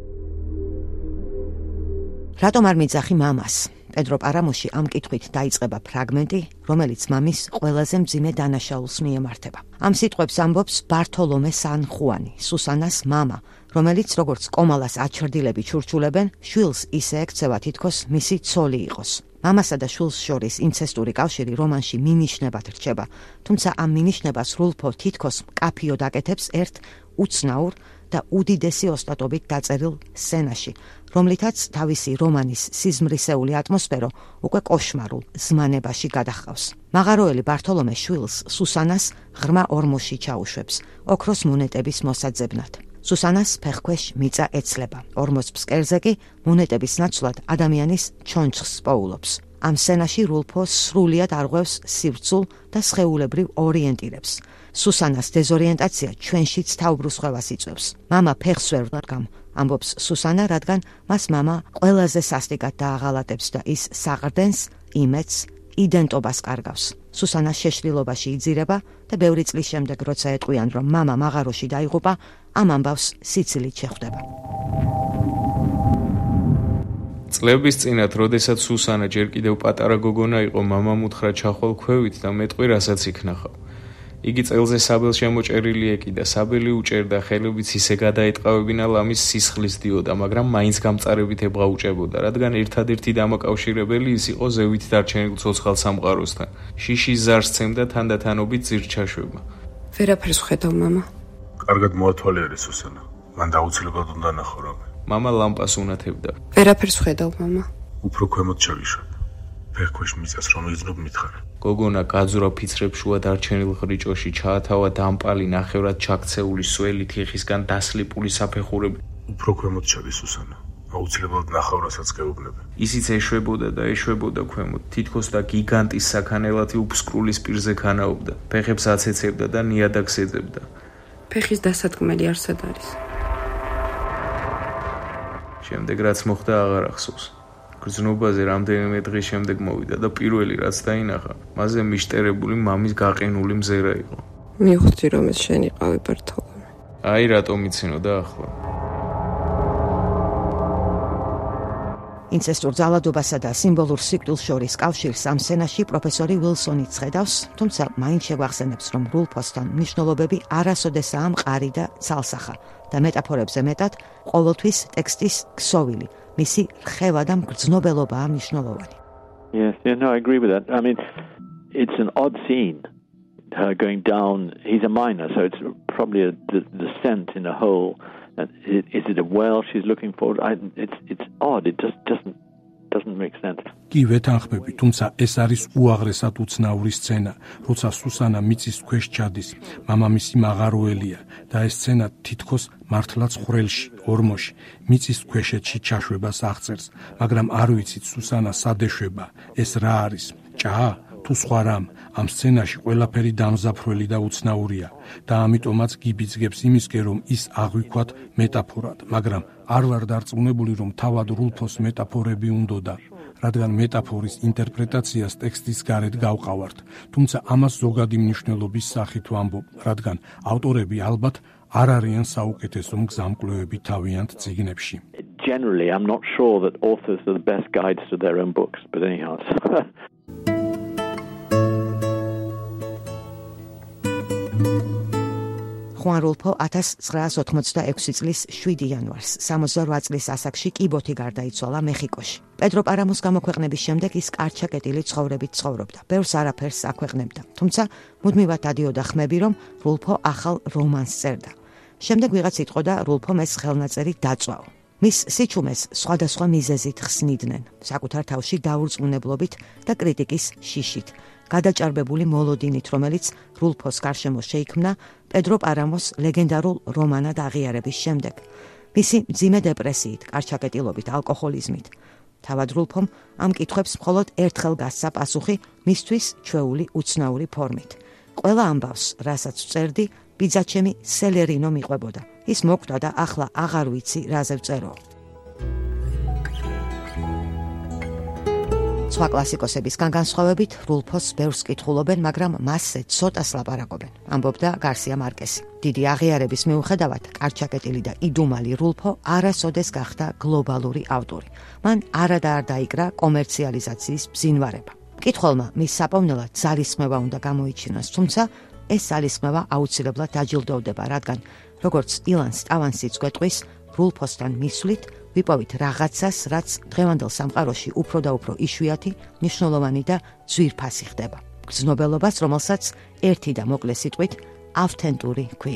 რატომ არ მიძახი მამას? პედრო პარამოში ამ კითხვით დაიწყება ფრაგმენტი, რომელიც მამის ყველაზე მძიმე დანაშაულს მიემართება. ამ სიტყვებს ამბობს ბართოლომე სან ხუანი, სუსანას მამა, რომელიც როგორც კომალას აჩრდილები ჩურჩულებენ, შვილს ისე ექცევა თითქოს მისი ცოლი იყოს. მამასა და შვილს შორის ინცესტური კავშირი რომანში მინიშნებად რჩება, თუმცა ამ მინიშნებას რულფო თითქოს მკაფიოდ აკეთებს ერთ უცნაურ და უდიდესი ოსტატობით დაწერილ სცენაში, რომლითაც თავისი რომანის სიზმრისეული ატმოსფერო უკვე კოშმარულ ზმანებაში გადაჰყავს. მაღაროელი ბართოლომე შვილს სუსანას ღრმა ორმოში ჩაუშვებს, ოქროს მონეტების მოსაძებნად. სუსანას ფეხქვეშ მიწა ეცლება. ორმოს ფსკერზე კი მონეტების ნაცვლად ადამიანის ჩონჩხს პოულობს. ამ სცენაში რულფო სრულიად არღვევს სივრცულ და სხეულებრივ ორიენტირებს. სუსანას დეზორიენტაცია ჩვენშიც თავბრუსხვევას იწვევს. მამა ფეხს ვერ ვდგამ, ამბობს სუსანა, რადგან მას მამა ყველაზე სასტიკად დააღალატებს და ის საყრდენს, იმედს, იდენტობას კარგავს. სუსანა შეშლილობაში იძირება და ბევრი წლის შემდეგ, როცა ეტყვიან, რომ მამა მაღაროში დაიღუპა, ამ ამბავს სიცილით შეხვდება. წლების წინათ, როდესაც სუსანა ჯერ კიდევ პატარა გოგონა იყო, მამამ უთხრა ჩახვალ ქვევით და მეტყვი რასაც იქნახავ. იგი წელზე საბელს შემოჭერილი ეკიდა, საბელი უჭერდა, ხელებიც ისე გადაეტყავებინა ლამის სისხლის დიოდა, მაგრამ მაინც გამწარებით ებღაუჭებოდა, რადგან ერთადერთი დამაკავშირებელი ის იყო ზევით დარჩენილ ცოცხალ სამყაროსთან. შიშის ზარს სცემდა თანდათანობით ძირ ჩაშვება. ვერაფერს ვხედავ, მამა. კარგად მოათვალიერე, სუსანა. მან დაუცილებლად უნდა ნახო რამე. მამა ლამპას უნათებდა. ვერაფერს ვხედავ, მამა. უფრო ქვემოთ ჩავიშვებ. ფეხქვეშ მიწას რომ იგზნობ მითხარ. გოგონა გაძვრა ფიცრებშუა დარჩენილ ხრიჭოში, ჩაათავა დამპალი, ნახევრად ჩაქცეული სველი, თიხისგან დასლიპული საფეხურები. უფრო ქვემოთ ჩადი, სუსანა. აუცილებლად ნახავ, რასაც გეუბნები. ისიც ეშვებოდა და ეშვებოდა ქვემოთ, თითქოს და გიგანტის საქანელათი უფსკრულის პირზე ქანაობდა, ფეხებს აცეცებდა და ნიადაგს ეძებდა. ფეხის დასადგმელი არსად არის. შემდეგ რაც მოხდა აღარ ახსოვს. გრძნობაზე რამდენიმე დღის შემდეგ მოვიდა და პირველი რაც დაინახა, მასზე მიშტერებული მამის გაყინული მზერა იყო. მივხვდი რომ ეს შენ იყავი ბართოლომე. აი რატომ იცინოდა ახლა. ინცესტურ ძალადობასა და სიმბოლურ სიკვდილს შორის კავშირს ამ სცენაში პროფესორი ვილსონი ცხედავს, თუმცა მაინც შეგვახსენებს, რომ რულფოსთან მნიშვნელობები არასოდესაა მყარი და ცალსახა და მეტაფორებზე მეტად ყოველთვის ტექსტის ქსოვილი, მისი რხევა და მგრძნობელობაა მნიშვნელოვანი. Yes, yeah, no, I agree with that. I mean, it's an odd scene, her going down. He's a miner, so it's probably a d- descent in a hole. Is it a well she's looking for? I, it's it's odd. It just doesn't doesn't make sense. კი ვეთანხმები, თუმცა ეს არის უაღრესად უცნაური სცენა, როცა სუსანა მიწის ქვეშ ჩადის. მამამისი მაღაროელია და ეს სცენა თითქოს მართლაც ხვრელში, ორმოში, მიწის ქვეშეთში ჩაშვებას აღწერს, მაგრამ არ ვიცით სუსანა სადეშვება, ეს რა არის? ჭა? თუ სხვა რამ, ამ სცენაში ყველაფერი დამზაფრველი და უცნაურია და ამიტომაც გიბიძგებს იმისკენ, რომ ის აღვიქვათ მეტაფორად, მაგრამ არ ვარ დარწმუნებული, რომ თავად რულფოს მეტაფორები უნდოდა, რადგან მეტაფორის ინტერპრეტაციას ტექსტის გარეთ გავყავართ, თუმცა ამას ზოგადი მნიშვნელობის სახით ვამბობ, რადგან ავტორები ალბათ არ არიან საუკეთესო მგზამკვლევები თავიანთ წიგნებში. Generally, I'm not sure that authors are the best guides to their own books, but anyhow. ხუან რულფო ათას ცხრაას ოთხმოცდაექვსი წლის შვიდი იანვარს სამოცდარვა წლის ასაკში კიბოთი გარდაიცვალა მეხიკოში. პედრო პარამოს გამოქვეყნების შემდეგ ის კარჩაკეტილი ცხოვრებით ცხოვრობდა. ბევრს არაფერს აქვეყნებდა, თუმცა მუდმივად დადიოდა ხმები, რომ რულფო ახალ რომანს წერდა. შემდეგ ვიღაც იტყოდა რულფომ ეს ხელნაწერი დაწვაო. მის სიჩუმეს სხვადასხვა მიზეზით ხსნიდნენ, საკუთარ თავში დაურწმუნებლობით და კრიტიკის შიშით. გადაჭარბებული მოლოდინით, რომელიც რულფოს გარშემო შეიქმნა პედრო პარამოს ლეგენდარულ რომანად აღიარების შემდეგ. მისი მძიმე დეპრესიით, კარჩაკეტილობით, ალკოჰოლიზმით. თავად რულფომ ამ კითხვებს მხოლოდ ერთხელ გასცა პასუხი მისთვის ჩვეული უცნაური ფორმით. ყველა ამბავს, რასაც ვწერდი, ბიძაჩემი სელერინო მიყვებოდა. ის მოკვდა და ახლა აღარ ვიცი, რაზე ვწერო. სხვა კლასიკოსებისგან განსხვავებით, რულფოს ბევრს კითხულობენ, მაგრამ მასზე ცოტას ლაპარაკობენ, ამბობდა გარსია მარკესი. დიდი აღიარების მიუხედავად, კარჩაკეტილი და იდუმალი რულფო არასოდეს გახდა გლობალური ავტორი. მან არადა არ დაიკრა კომერციალიზაციის ბზინვარება. მკითხველმა მის საპოვნელად ძალისხმევა უნდა გამოიჩინოს, თუმცა ეს ძალისხმევა აუცილებლად დაჯილდოვდება, რადგან როგორც ილან სტავანსიც გვეტყვის, რულფოსთან მისვლით ვიპოვით რაღაცას, რაც დღევანდელ სამყაროში უფრო და უფრო იშვიათი, მნიშვნელოვანი და ძვირფასი ხდება. გრძნობელობას, რომელსაც ერთი და მოკლე სიტყვით ავთენტური ქვია.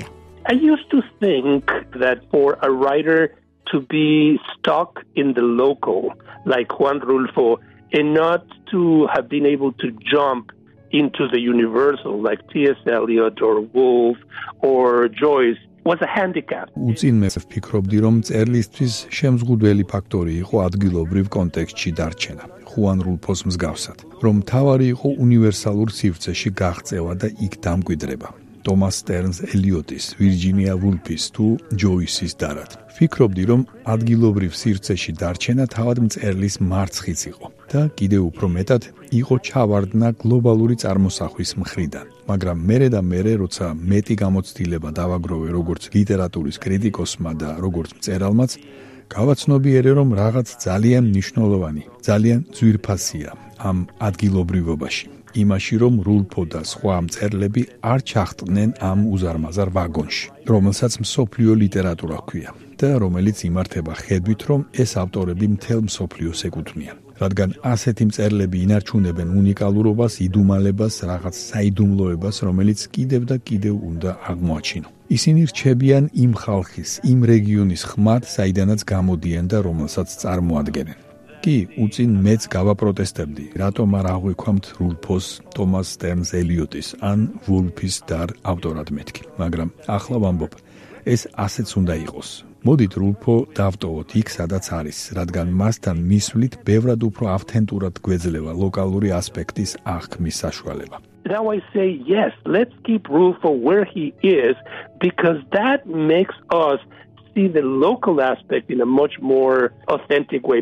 I used to think that for a writer to be stuck in the local, like Juan Rulfo, and not to have been able to jump into the universal, like T S Eliot or Woolf or Joyce, was a handicap. უწინმე ვფიქრობდი, რომ მწერლისთვის შემზღუდველი ფაქტორი იყო ადგილობრივ კონტექსტში დარჩენა, ხუან რულფოს მსგავსად, რომ თავარი იყო უნივერსალურ სივრცეში გაღწევა და იქ დამკვიდრება. Thomas Stearns Eliot-ის, Virginia Woolf-ის თუ Joyce-ის დარად. ვფიქრობდი, რომ ადგილობრივ სივრცეში დარჩენა თავად მწერლის მარცხიც იყო და კიდევ უფრო მეტად იყო ჩავარდნა გლობალური წარმოსახვის მხრიდან. მაგრამ მერე და მერე, როცა მეტი გამოცდილება დავაგროვე როგორც ლიტერატურის კრიტიკოსმა და როგორც მწერალმაც, გავაცნობიერე, რომ რაღაც ძალიან მნიშვნელოვანი, ძალიან ძვირფასია ამ ადგილობრივობაში. იმაში, რომ რულფო და სხვა მწერლები არ ჩახტნენ ამ უზარმაზარ ვაგონში, რომელსაც მსოფლიო ლიტერატურა ჰქვია და რომელიც იმართება ხედვით, რომ ეს ავტორები მთელ მსოფლიოს ეკუთვნიან. რადგან ასეთი მწერლები ინარჩუნებენ უნიკალურობას, იდუმალებას, რაღაც საიდუმლოებას, რომელიც კიდევ და კიდევ უნდა აღმოაჩინო. ისინი რჩებიან იმ ხალხის, იმ რეგიონის ხმად, საიდანაც გამოდიან და რომელსაც წარმოადგენენ. კი, უწინ მეც გავაპროტესტებდი, რატომ არ აღვიქვამთ რულფოს, Thomas Stearns Eliot-ის ან Woolf-ის დარ ავტორად მეთქი, მაგრამ ახლა ვამბობ, ეს ასეც უნდა იყოს. მოდით რულფო დავტოვოთ იქ, სადაც არის, რადგან მასთან მისვლით ბევრად უფრო ავთენტურად გვეძლევა ლოკალური ასპექტის აღქმის საშუალება. Now I say yes, let's keep Rulfo where he is, because that makes us see the local aspect in a much more authentic way.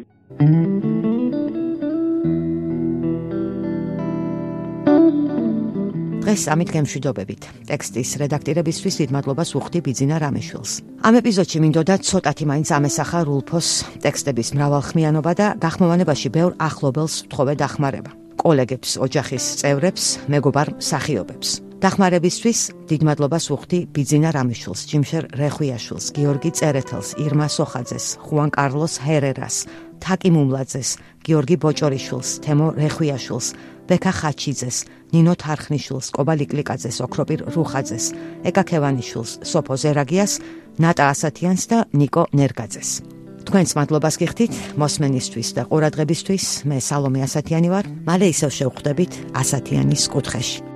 დღეს ამით გემშვიდობებით. ტექსტის რედაქტირებისთვის დიდ მადლობას ვუხდი ბიძინა რამიშვილს. ამ ეპიზოდში მინდოდა ცოტათი მაინც ამესახა რულფოს ტექსტების მრავალხმიანობა და გახმოვანებაში ბევრ ახლობელს ვთხოვე დახმარება. კოლეგებს, ოჯახის წევრებს, მეგობარ მსახიობებს. დახმარებისთვის დიდ მადლობას ვუხდი ბიძინა რამიშვილს, ჯიმშერ რეხვიაშვილს, გიორგი წერეთელს, ირმა სოხაძეს, ხუან კარლოს ჰერერას, თაკი მუმლაძეს, გიორგი ბოჭორიშვილს, თემო რეხვიაშვილს, ბექა ხაჩიძეს, ნინო თარხნიშვილს, კობა ლიკლიკაძეს, ოქროპირ რუხაძეს, ეკა ქევანიშვილს, სოფო ზერაგიას, ნატა ასათიანს და ნიკო ნერგაძეს. თქვენს მადლობას გიხდით მოსმენისთვის და ყურადღებისთვის. მე სალომე ასათიანი ვარ. მალე ისევ შევხვდებით ასათიანის კუთხეში.